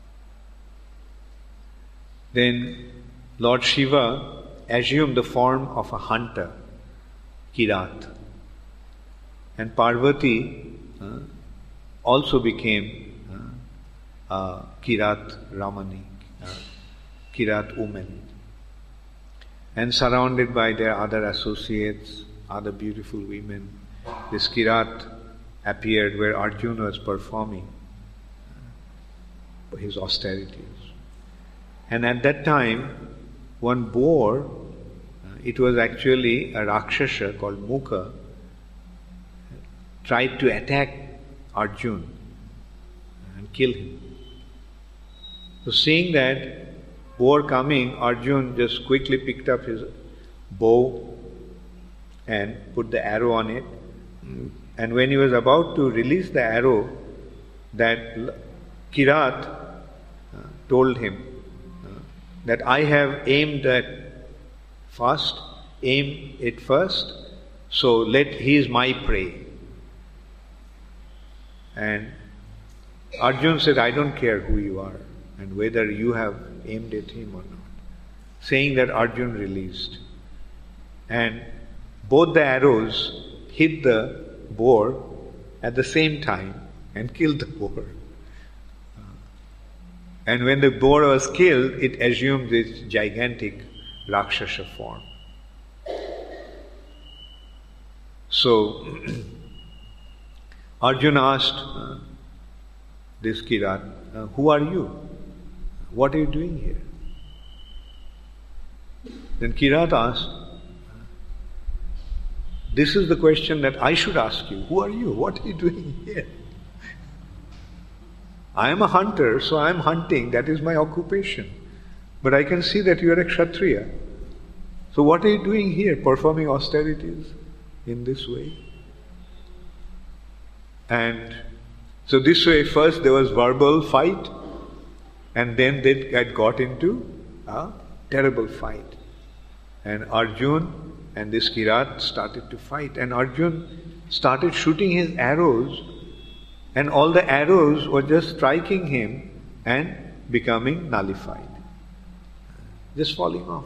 Then Lord Shiva assumed the form of a hunter, Kirat. And Parvati uh, also became uh, a Kirat Ramani, uh, Kirat woman. And surrounded by their other associates, other beautiful women, this Kirat appeared where Arjuna was performing uh, his austerities. And at that time, one boar, uh, it was actually a Rakshasa called Mukha, tried to attack Arjuna and kill him. So seeing that boar coming, Arjuna just quickly picked up his bow and put the arrow on it. And when he was about to release the arrow, that Kirat uh, told him uh, that I have aimed at first, aim it first, so let he is my prey. And Arjuna said, I don't care who you are and whether you have aimed at him or not. Saying that, Arjuna released. And both the arrows hit the boar at the same time and killed the boar. And when the boar was killed, it assumed this gigantic Rakshasa form. So, Arjuna asked uh, this Kirat, uh, who are you? What are you doing here? Then Kirat asked, this is the question that I should ask you. Who are you? What are you doing here? I am a hunter, so I am hunting. That is my occupation. But I can see that you are a Kshatriya. So what are you doing here, performing austerities in this way? And so this way, first there was verbal fight, and then they had got into a terrible fight. And Arjuna and this Kirat started to fight, and Arjuna started shooting his arrows, and all the arrows were just striking him and becoming nullified, just falling off.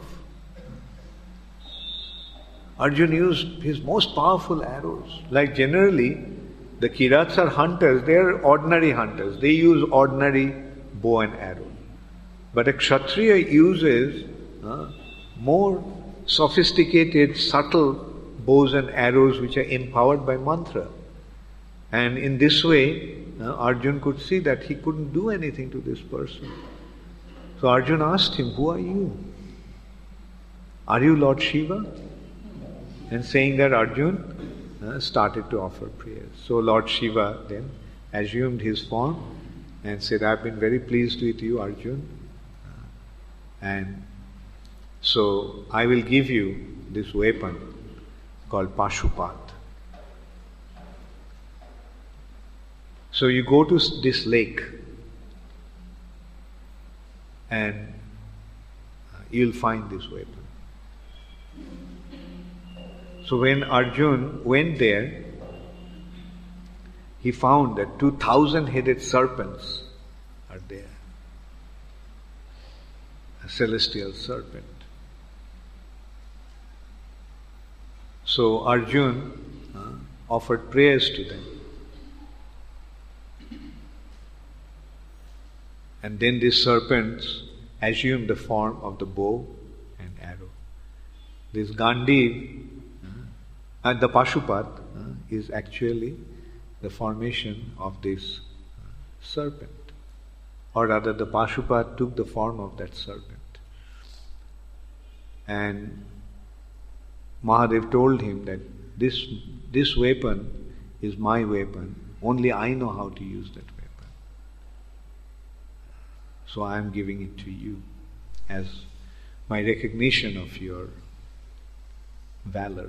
Arjuna used his most powerful arrows. Like generally, the Kirats are hunters, they are ordinary hunters. They use ordinary bow and arrow. But a Kshatriya uses uh, more sophisticated, subtle bows and arrows which are empowered by mantra. And in this way, uh, Arjuna could see that he couldn't do anything to this person. So Arjuna asked him, who are you? Are you Lord Shiva? And saying that, Arjuna uh, started to offer prayers. So Lord Shiva then assumed his form and said, I've been very pleased with you, Arjuna. Uh, and so I will give you this weapon called Pashupat. So you go to this lake and you'll find this weapon. So when Arjun went there, he found that two thousand headed serpents are there. A celestial serpent. So Arjun uh, offered prayers to them. And then these serpents assumed the form of the bow and arrow. This Gandiv, uh, and the Pashupat, uh, is actually the formation of this uh, serpent. Or rather, the Pashupat took the form of that serpent. And Mahadev told him that this, this weapon is my weapon. Only I know how to use that weapon. So I am giving it to you as my recognition of your valor.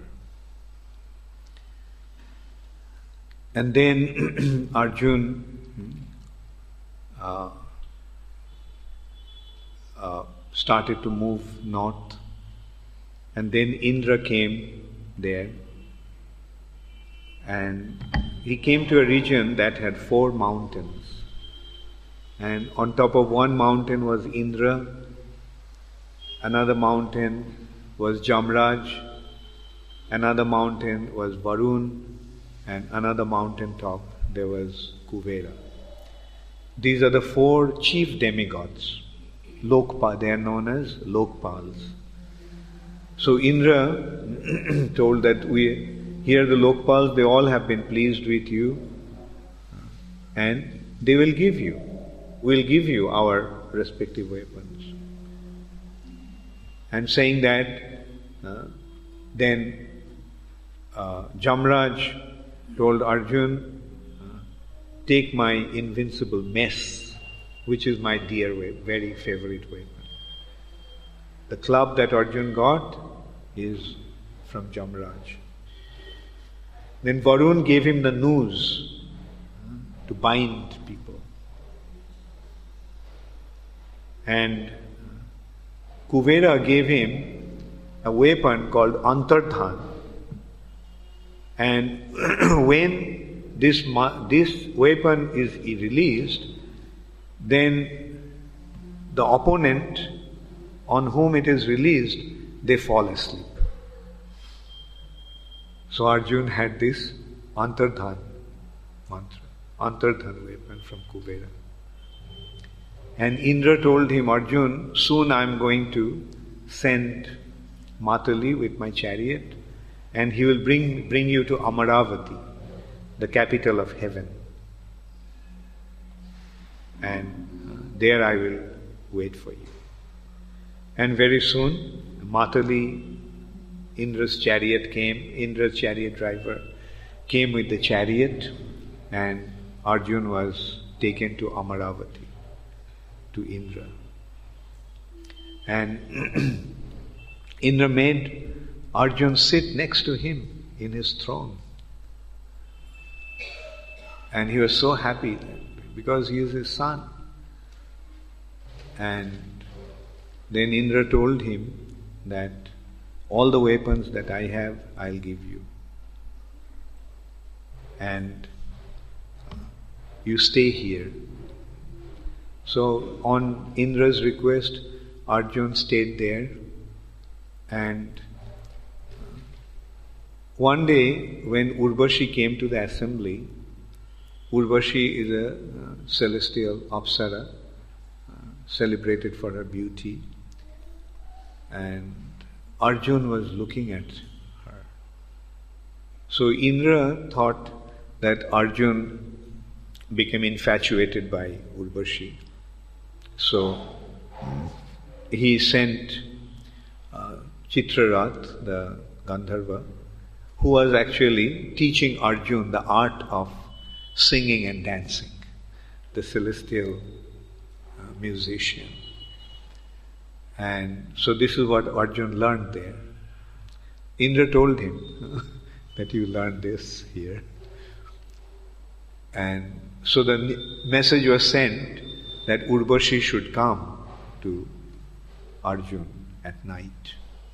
And then Arjun uh, uh, started to move north, and then Indra came there, and he came to a region that had four mountains. And on top of one mountain was Indra, another mountain was Jamraj, another mountain was Varun, and another mountain top there was Kuvera. These are the four chief demigods. Lokpa, they are known as Lokpals. So Indra told that we here the Lokpals, they all have been pleased with you, and they will give you. We'll give you our respective weapons. And saying that, uh, then uh, Jamraj told Arjun, uh, take my invincible mess, which is my dear weapon, very favorite weapon. The club that Arjun got is from Jamraj. Then Varun gave him the noose uh, to bind people. And Kuvera gave him a weapon called Antardhan. And when this, this weapon is released, then the opponent on whom it is released, they fall asleep. So Arjun had this Antardhan mantra, Antardhan weapon from Kuvera. And Indra told him, Arjun, soon I am going to send Matali with my chariot, and he will bring, bring you to Amaravati, the capital of heaven. And there I will wait for you. And very soon, Matali, Indra's chariot came, Indra's chariot driver came with the chariot, and Arjun was taken to Amaravati, to Indra. And Indra made Arjun sit next to him in his throne. And he was so happy because he is his son. And then Indra told him that all the weapons that I have, I'll give you. And you stay here. So on Indra's request, Arjun stayed there, and one day when Urvashi came to the assembly, Urvashi is a uh, celestial Apsara, uh, celebrated for her beauty, and Arjun was looking at her. So Indra thought that Arjun became infatuated by Urvashi. So he sent uh, Chitrarath, the Gandharva, who was actually teaching Arjun the art of singing and dancing, the celestial uh, musician. And so this is what Arjun learned there. Indra told him that you learned this here. And so the message was sent that Urvashi should come to Arjun at night.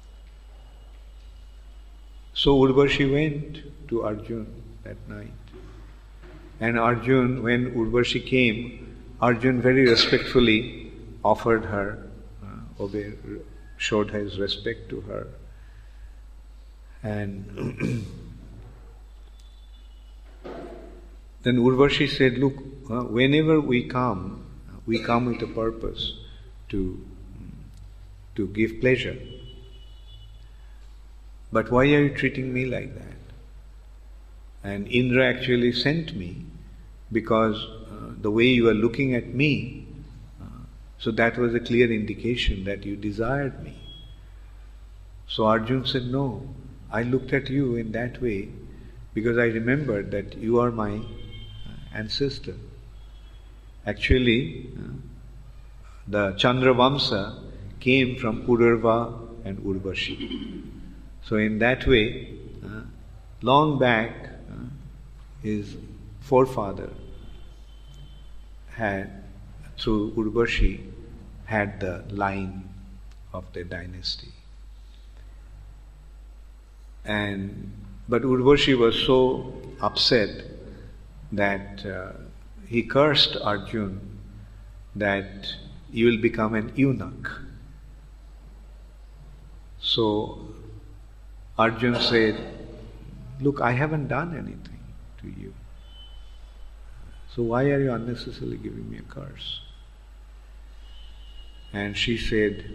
So Urvashi went to Arjun that night. And Arjun, when Urvashi came, Arjun very respectfully offered her, uh, obey, showed his respect to her. And then Urvashi said, look, uh, whenever we come, we come with a purpose to, to give pleasure. But why are you treating me like that? And Indra actually sent me because uh, the way you are looking at me, uh, so that was a clear indication that you desired me. So Arjun said, no, I looked at you in that way because I remembered that you are my ancestor. Actually, uh, the Chandravamsa came from Pururva and Urvashi. So in that way, uh, long back, uh, his forefather had, through Urvashi, had the line of the dynasty. And but Urvashi was so upset that uh, he cursed Arjun that you will become an eunuch. So Arjun said, look, I haven't done anything to you. So why are you unnecessarily giving me a curse? And she said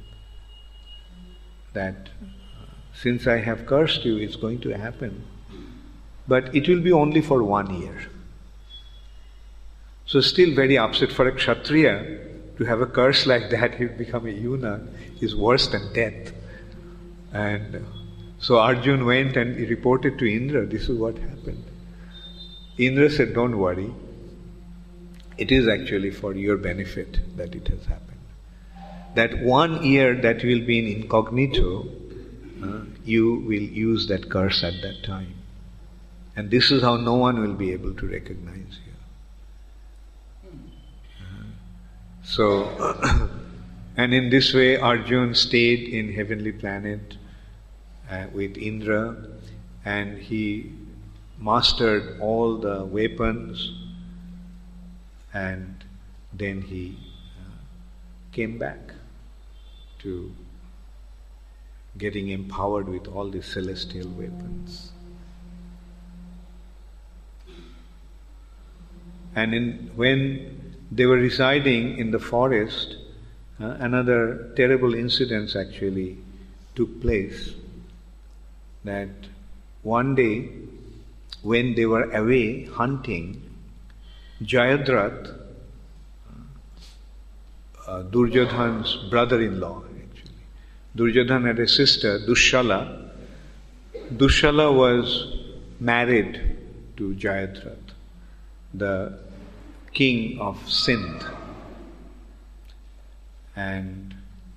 that uh, since I have cursed you, it's going to happen. But it will be only for one year. So still very upset. For a Kshatriya to have a curse like that, he will become a eunuch, is worse than death. And so Arjun went and he reported to Indra, this is what happened. Indra said, don't worry. It is actually for your benefit that it has happened. That one year that you will be in incognito, uh, you will use that curse at that time. And this is how no one will be able to recognize you. Uh, so, and in this way Arjun stayed in heavenly planet uh, with Indra, and he mastered all the weapons, and then he uh, came back to getting empowered with all these celestial weapons. And in, when they were residing in the forest, uh, another terrible incident actually took place. That one day, when they were away hunting, Jayadratha, uh, Duryodhana's brother-in-law actually, Duryodhana had a sister, Dushala. Dushala was married to Jayadratha, the king of Sindh. And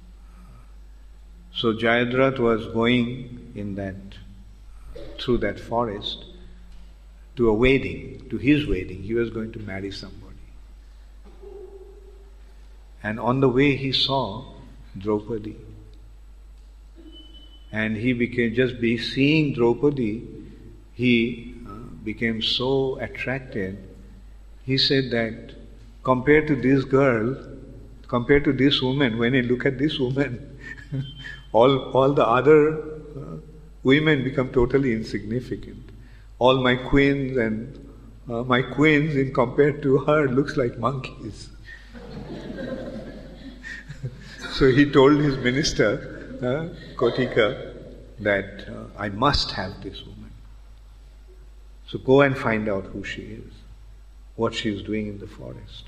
so Jayadratha was going in that, through that forest to a wedding, to his wedding. He was going to marry somebody. And on the way he saw Draupadi. And he became, just be seeing Draupadi, he uh, became so attracted. He said that compared to this girl, compared to this woman, when I look at this woman, all all the other uh, women become totally insignificant. All my queens and uh, my queens, in compared to her, looks like monkeys. So he told his minister, uh, Kotika, that uh, I must have this woman. So go and find out who she is, what she is doing in the forest.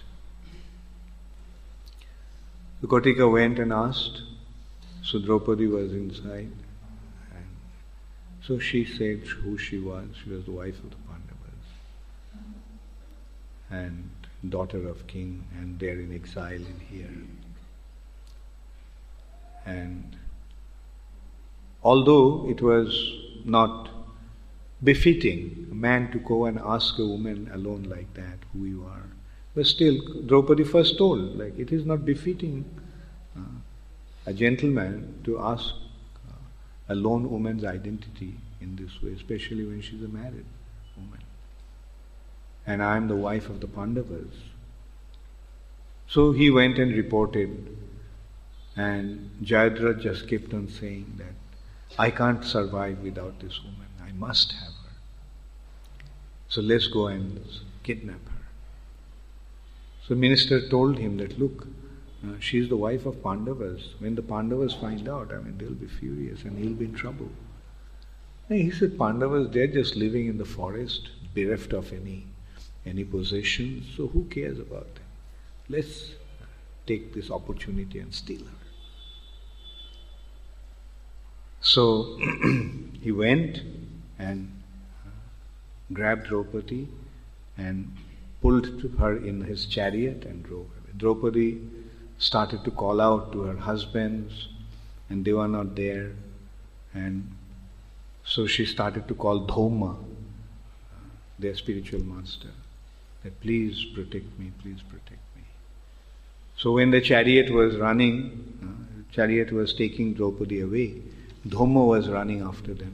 So Kotika went and asked. So Draupadi was inside. And so she said who she was. She was the wife of the Pandavas and daughter of king, and they're in exile in here. And although it was not befitting a man to go and ask a woman alone like that who you are. But still, Draupadi first told, like, it is not befitting uh, a gentleman to ask uh, a lone woman's identity in this way, especially when she's a married woman. And I am the wife of the Pandavas. So he went and reported, and Jayadratha just kept on saying that, I can't survive without this woman. I must have her. So let's go and kidnap her. So minister told him that, look, uh, she is the wife of Pandavas. When the Pandavas find out, I mean, they'll be furious and he'll be in trouble. And he said, Pandavas, they're just living in the forest, bereft of any, any possessions, so who cares about them? Let's take this opportunity and steal her. So he went and uh, grabbed Draupadi and pulled her in his chariot and drove away. Draupadi started to call out to her husbands, and they were not there. And so she started to call Dhoma, uh, their spiritual master, that please protect me, please protect me. So when the chariot was running, uh, chariot was taking Draupadi away, Dhoma was running after them.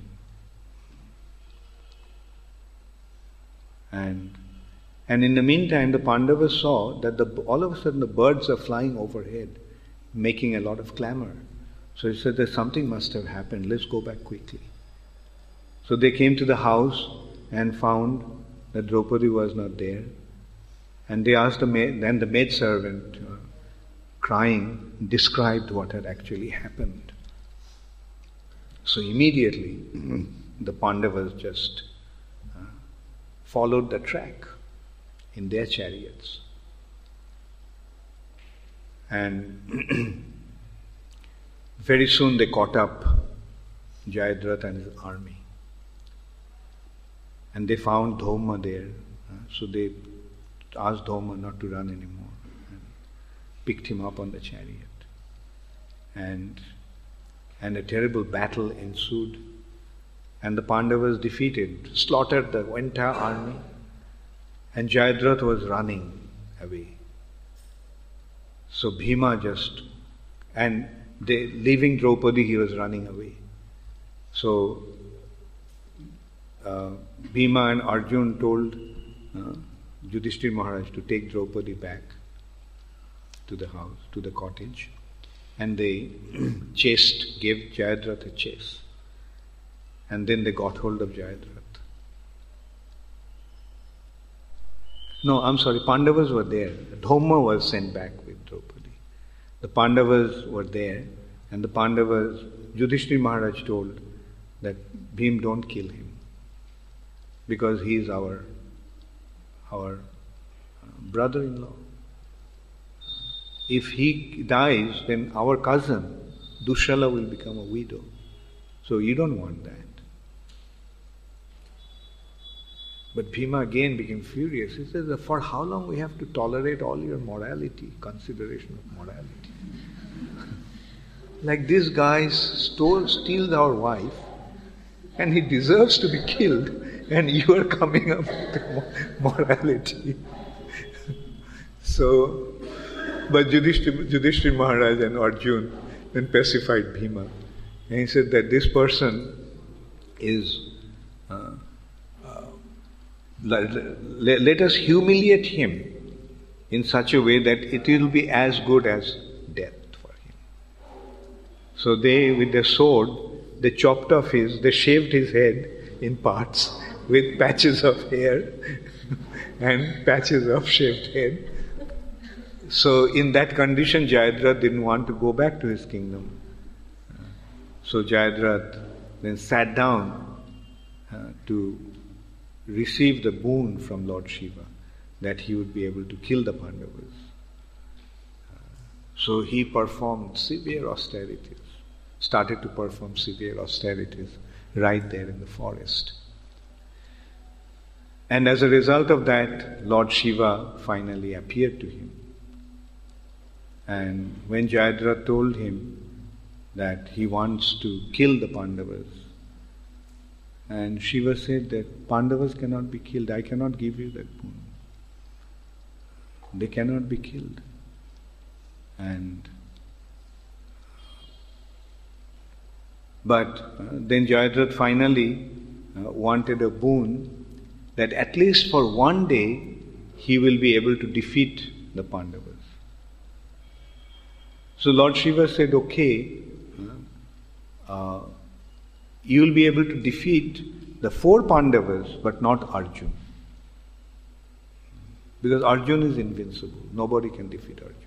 And and in the meantime, the Pandavas saw that the, all of a sudden the birds are flying overhead, making a lot of clamor. So he said that something must have happened, let's go back quickly. So they came to the house and found that Draupadi was not there. And they asked the maid, then the maidservant, uh, crying, described what had actually happened. So immediately, the Pandavas just uh, followed the track in their chariots. And very soon they caught up Jayadratha and his army. And they found Dhoma there. Uh, so they asked Dhoma not to run anymore and picked him up on the chariot. And And a terrible battle ensued, and the Pandavas defeated, slaughtered the entire army, and Jayadratha was running away. So Bhima just, and they, leaving Draupadi, he was running away. So uh, Bhima and Arjun told uh, Yudhishthira Maharaj to take Draupadi back to the house, to the cottage. And they chased, gave Jayadratha a chase. And then they got hold of Jayadratha. No, I'm sorry, Pandavas were there. Dhoma was sent back with Draupadi. The Pandavas were there, and the Pandavas, Yudhishthira Maharaj told that, Bhim, don't kill him, because he is our, our brother-in-law. If he dies, then our cousin, Dushala, will become a widow. So you don't want that. But Bhima again became furious. He says, for how long we have to tolerate all your morality, consideration of morality? Like this guy stole, steals our wife, and he deserves to be killed, and you are coming up with morality. So, but Yudhishthira, Yudhishthira Maharaj and Arjun then pacified Bhima. And he said that this person is, uh, uh, let, let us humiliate him in such a way that it will be as good as death for him. So they, with their sword, they chopped off his, they shaved his head in parts with patches of hair and patches of shaved head. So in that condition, Jayadratha didn't want to go back to his kingdom. So Jayadratha then sat down uh, to receive the boon from Lord Shiva, that he would be able to kill the Pandavas. Uh, so he performed severe austerities, started to perform severe austerities right there in the forest. And as a result of that, Lord Shiva finally appeared to him. And when Jayadratha told him that he wants to kill the Pandavas. And Shiva said that Pandavas cannot be killed. I cannot give you that boon. They cannot be killed. And but uh, then Jayadratha finally uh, wanted a boon that at least for one day he will be able to defeat the Pandavas. So Lord Shiva said, okay, uh, you will be able to defeat the four Pandavas but not Arjun. Because Arjun is invincible. Nobody can defeat Arjun.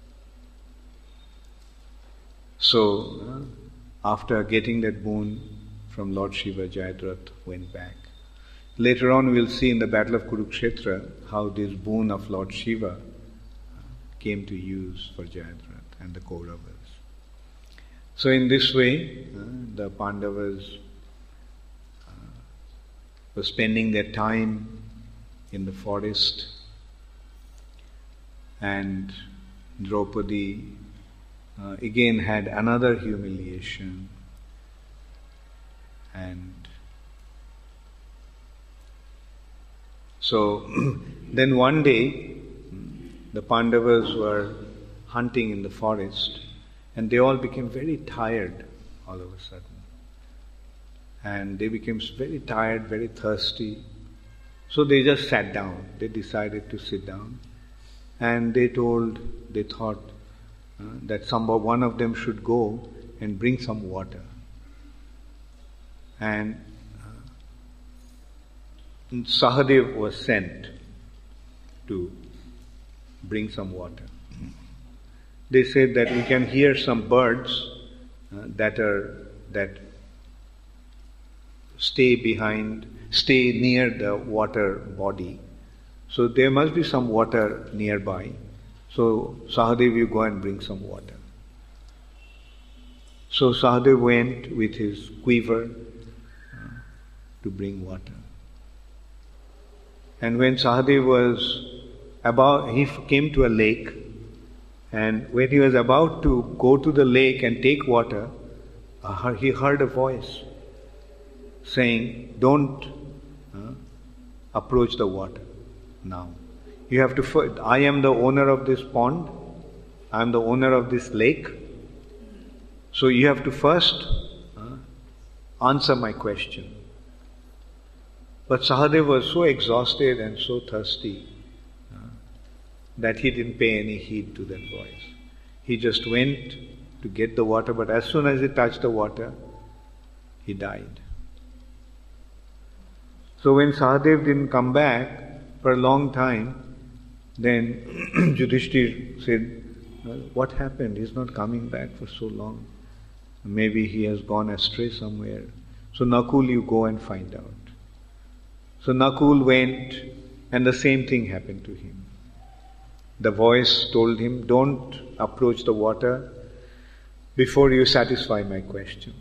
So, uh, after getting that boon from Lord Shiva, Jayadratha went back. Later on we will see in the battle of Kurukshetra how this boon of Lord Shiva uh, came to use for Jayadratha and the Kauravas. So in this way, uh, the Pandavas uh, were spending their time in the forest, and Draupadi uh, again had another humiliation, and so then one day the Pandavas were hunting in the forest, and they all became very tired all of a sudden. And they became very tired, very thirsty. So they just sat down. They decided to sit down. And they told, they thought uh, that some one of them should go and bring some water. And uh, Sahadev was sent to bring some water. They said that we can hear some birds uh, that are that stay behind, stay near the water body. So there must be some water nearby. So Sahadev, you go and bring some water. So Sahadev went with his quiver uh, to bring water. And when Sahadev was about, he came to a lake. And when he was about to go to the lake and take water, uh, he heard a voice saying, don't uh, approach the water now. You have to, first, I am the owner of this pond, I am the owner of this lake, so you have to first uh, answer my question. But Sahadev was so exhausted and so thirsty that he didn't pay any heed to that voice. He just went to get the water, but as soon as he touched the water, he died. So when Sahadev didn't come back for a long time, then Yudhishthira said, well, what happened? He's not coming back for so long. Maybe he has gone astray somewhere. So Nakul, you go and find out. So Nakul went, and the same thing happened to him. The voice told him, don't approach the water before you satisfy my questions.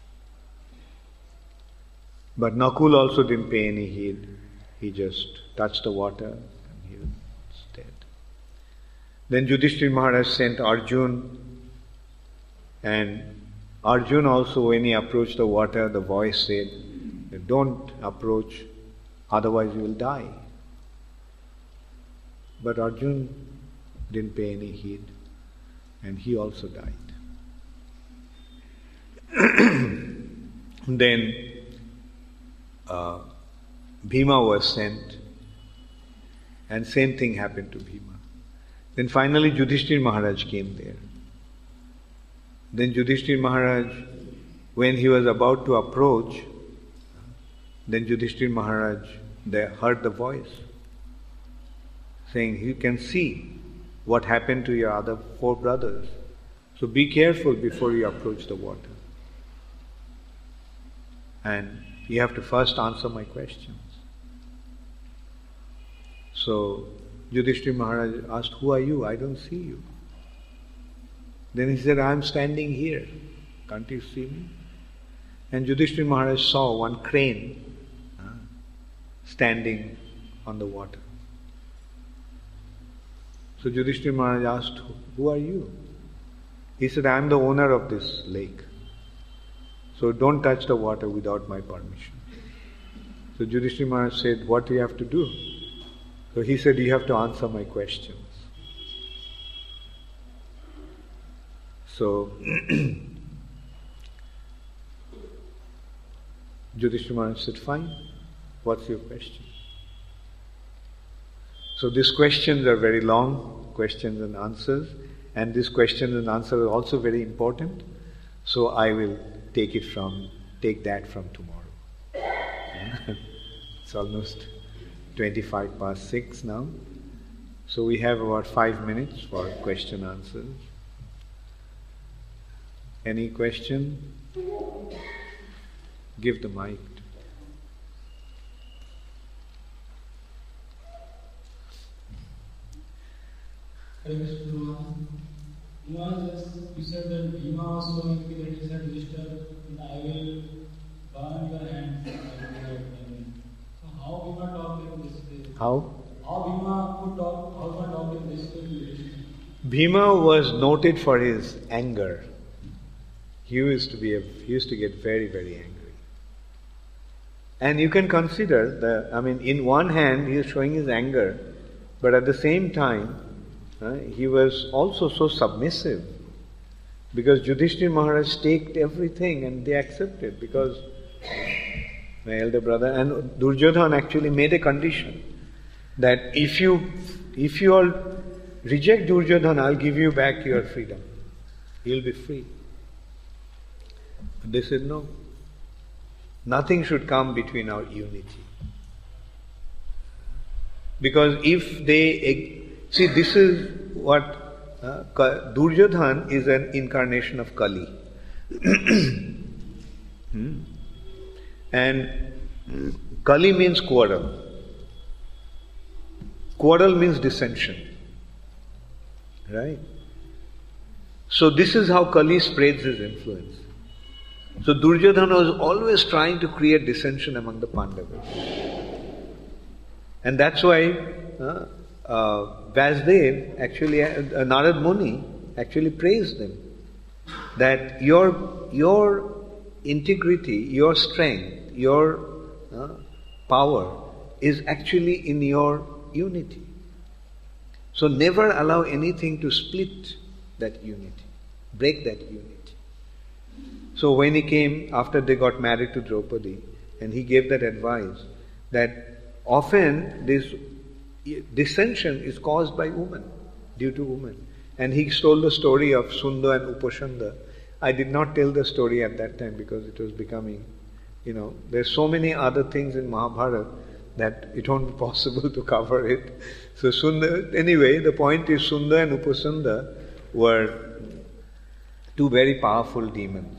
But Nakul also didn't pay any heed. He just touched the water and he was dead. Then Yudhishthira Maharaj sent Arjun, and Arjun also, when he approached the water, the voice said, don't approach, otherwise you will die. But Arjun didn't pay any heed, and he also died. Then uh, Bhima was sent, and same thing happened to Bhima. Then finally Yudhishthira Maharaj came there. Then Yudhishthira Maharaj, when he was about to approach, then Yudhishthira Maharaj they heard the voice saying, you can see what happened to your other four brothers. So be careful before you approach the water. And you have to first answer my questions. So Yudhishthira Maharaj asked, who are you? I don't see you. Then he said, I am standing here. Can't you see me? And Yudhishthira Maharaj saw one crane uh, standing on the water. So Yudhishthira Maharaj asked, who are you? He said, I am the owner of this lake. So don't touch the water without my permission. So Yudhishthira Maharaj said, what do you have to do? So he said, you have to answer my questions. So Yudhishthira Maharaj said, fine, what's your question? So these questions are very long, questions and answers, and these questions and answers are also very important. So I will take it from, take that from tomorrow. It's almost twenty-five past six now. So we have about five minutes for question answers. Any question? Give the mic. You said that Bhima was so angry that he said, Yudhishthira, I will burn your hand. So how Bhima talked in this way? How? How Bhima could talk, how Bhima talked in this way? Bhima was noted for his anger. He used to be a, he used to get very, very angry. And you can consider the, I mean, in one hand he is showing his anger, but at the same time, uh, he was also so submissive. Because Yudhishthira Maharaj staked everything and they accepted because my elder brother and Duryodhana actually made a condition that if you if you all reject Duryodhana, I'll give you back your freedom. You'll be free. They said no. Nothing should come between our unity. Because if they see, this is what Uh, Duryodhan is an incarnation of Kali. hmm? And Kali means quarrel. Quarrel means dissension. Right? So this is how Kali spreads his influence. So Duryodhana was always trying to create dissension among the Pandavas. And that's why uh, Uh, Vasudev actually, uh, Narad Muni actually praised them that your your integrity, your strength, your uh, power is actually in your unity. So never allow anything to split that unity, break that unity. So when he came after they got married to Draupadi, and he gave that advice that often this dissension is caused by women, due to women. And he told the story of Sunda and Upasunda. I did not tell the story at that time because it was becoming, you know, there's so many other things in Mahabharata that it won't be possible to cover it. So Sunda, anyway, the point is Sunda and Upasunda were two very powerful demons.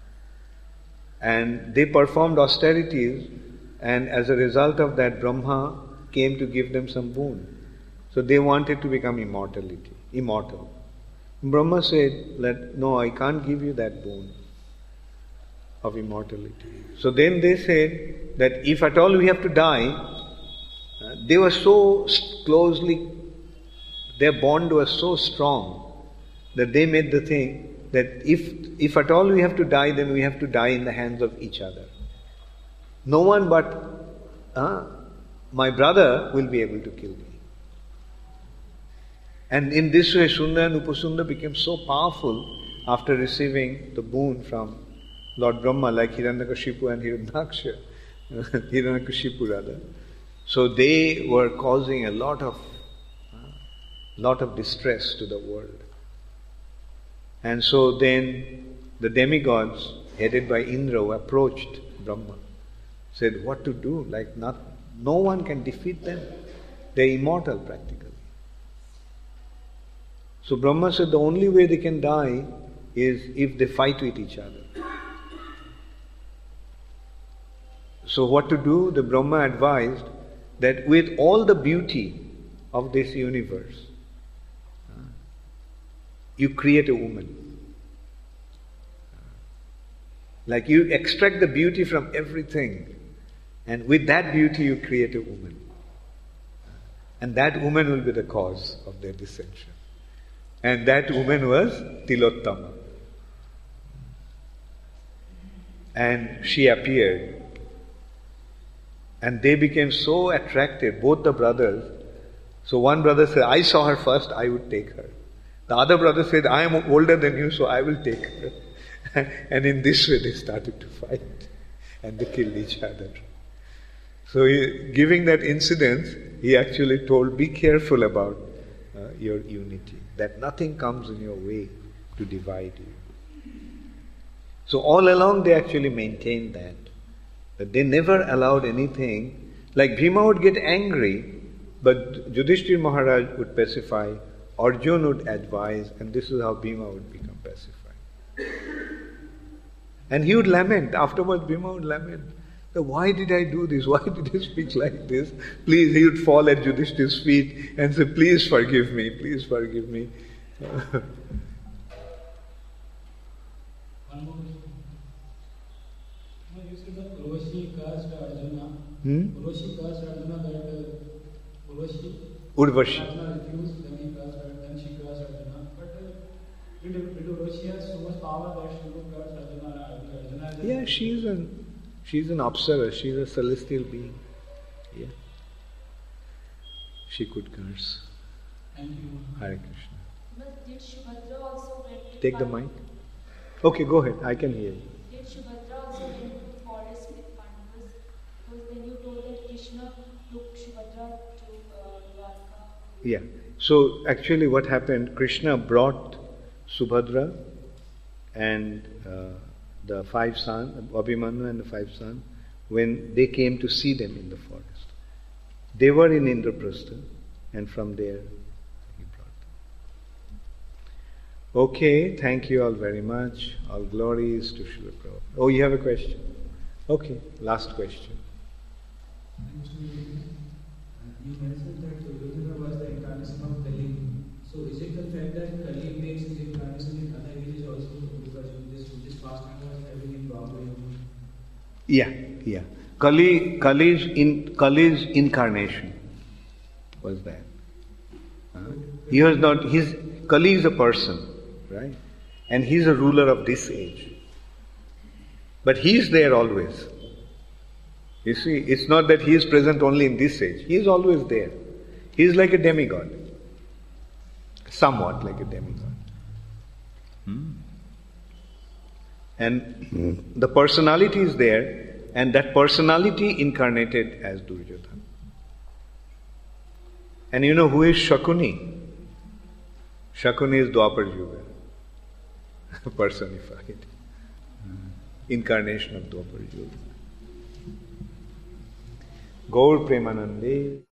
And they performed austerities, and as a result of that, Brahma came to give them some boon. So they wanted to become immortality, immortal. Brahma said, "Let no, I can't give you that boon of immortality." So then they said that if at all we have to die, uh, they were so closely, their bond was so strong that they made the thing that if if at all we have to die, then we have to die in the hands of each other. No one but uh, my brother will be able to kill me. And in this way, Sunda and Upasunda became so powerful after receiving the boon from Lord Brahma, like Hiranyakashipu and Hiranyaksha, Hiranyakashipu rather. So they were causing a lot of, uh, lot of distress to the world. And so then the demigods, headed by Indra, approached Brahma, said, "What to do? Like not. No one can defeat them. They're immortal practically." So Brahma said the only way they can die is if they fight with each other. So what to do? The Brahma advised that with all the beauty of this universe, you create a woman. Like you extract the beauty from everything, and with that beauty you create a woman. And that woman will be the cause of their dissension. And that woman was Tilottama. And she appeared. And they became so attracted, both the brothers. So one brother said, I saw her first, I would take her. The other brother said, I am older than you, so I will take her. And in this way they started to fight. And they killed each other. So he, giving that incident, he actually told, be careful about uh, your unity. That nothing comes in your way to divide you. So all along they actually maintained that. That they never allowed anything. Like Bhima would get angry, but Yudhishthira Maharaj would pacify, Arjuna would advise, and this is how Bhima would become pacified. And he would lament. Afterwards Bhima would lament. Why did I do this? Why did I speak like this? Please, he would fall at Yudhishthira's feet and say, please forgive me, please forgive me. One more question. You said that Urvashi cursed Arjuna. Hmm? Urvashi cursed Arjuna that uh, Urvashi. Urvashi. Arjuna refused, then he cursed her, then she cursed Arjuna. But uh, did, did Urvashi have so much power that she would curse Arjuna? Arjuna is Yeah, she's an she's an Apsara, she's a celestial being. Yeah. She could curse. Thank you. Hare Krishna. But did Subhadra also went to Take the mic. Okay, go ahead. I can hear you. Did Subhadra also went to the forest with Pandavas? Because then you told that Krishna took Subhadra to uh, Dwarka. Yeah. So actually what happened, Krishna brought Subhadra and uh, the five sons, Abhimanyu and the five sons, when they came to see them in the forest. They were in Indraprastha, and from there he brought them. Okay, thank you all very much. All glories to Srila Prabhupada. Oh, you have a question? Okay, last question. You mentioned that Duryodhana was the incarnation of Kali. So is it the fact that Kali makes his incarnation in other villages also? Because this, this pastime was having in Bombay. Yeah, yeah. Kali, Kali's, in, Kali's incarnation was that. Uh, he was not, his, Kali is a person, right? And he's a ruler of this age. But he's there always. You see, it's not that he is present only in this age. He is always there. He is like a demigod. Somewhat like a demigod. Hmm. And hmm. the personality is there, and that personality incarnated as Duryodhana. And you know who is Shakuni? Shakuni is Dwapar Yuga. Personified. Incarnation of Dwapar Yuga. Gaur Premanande.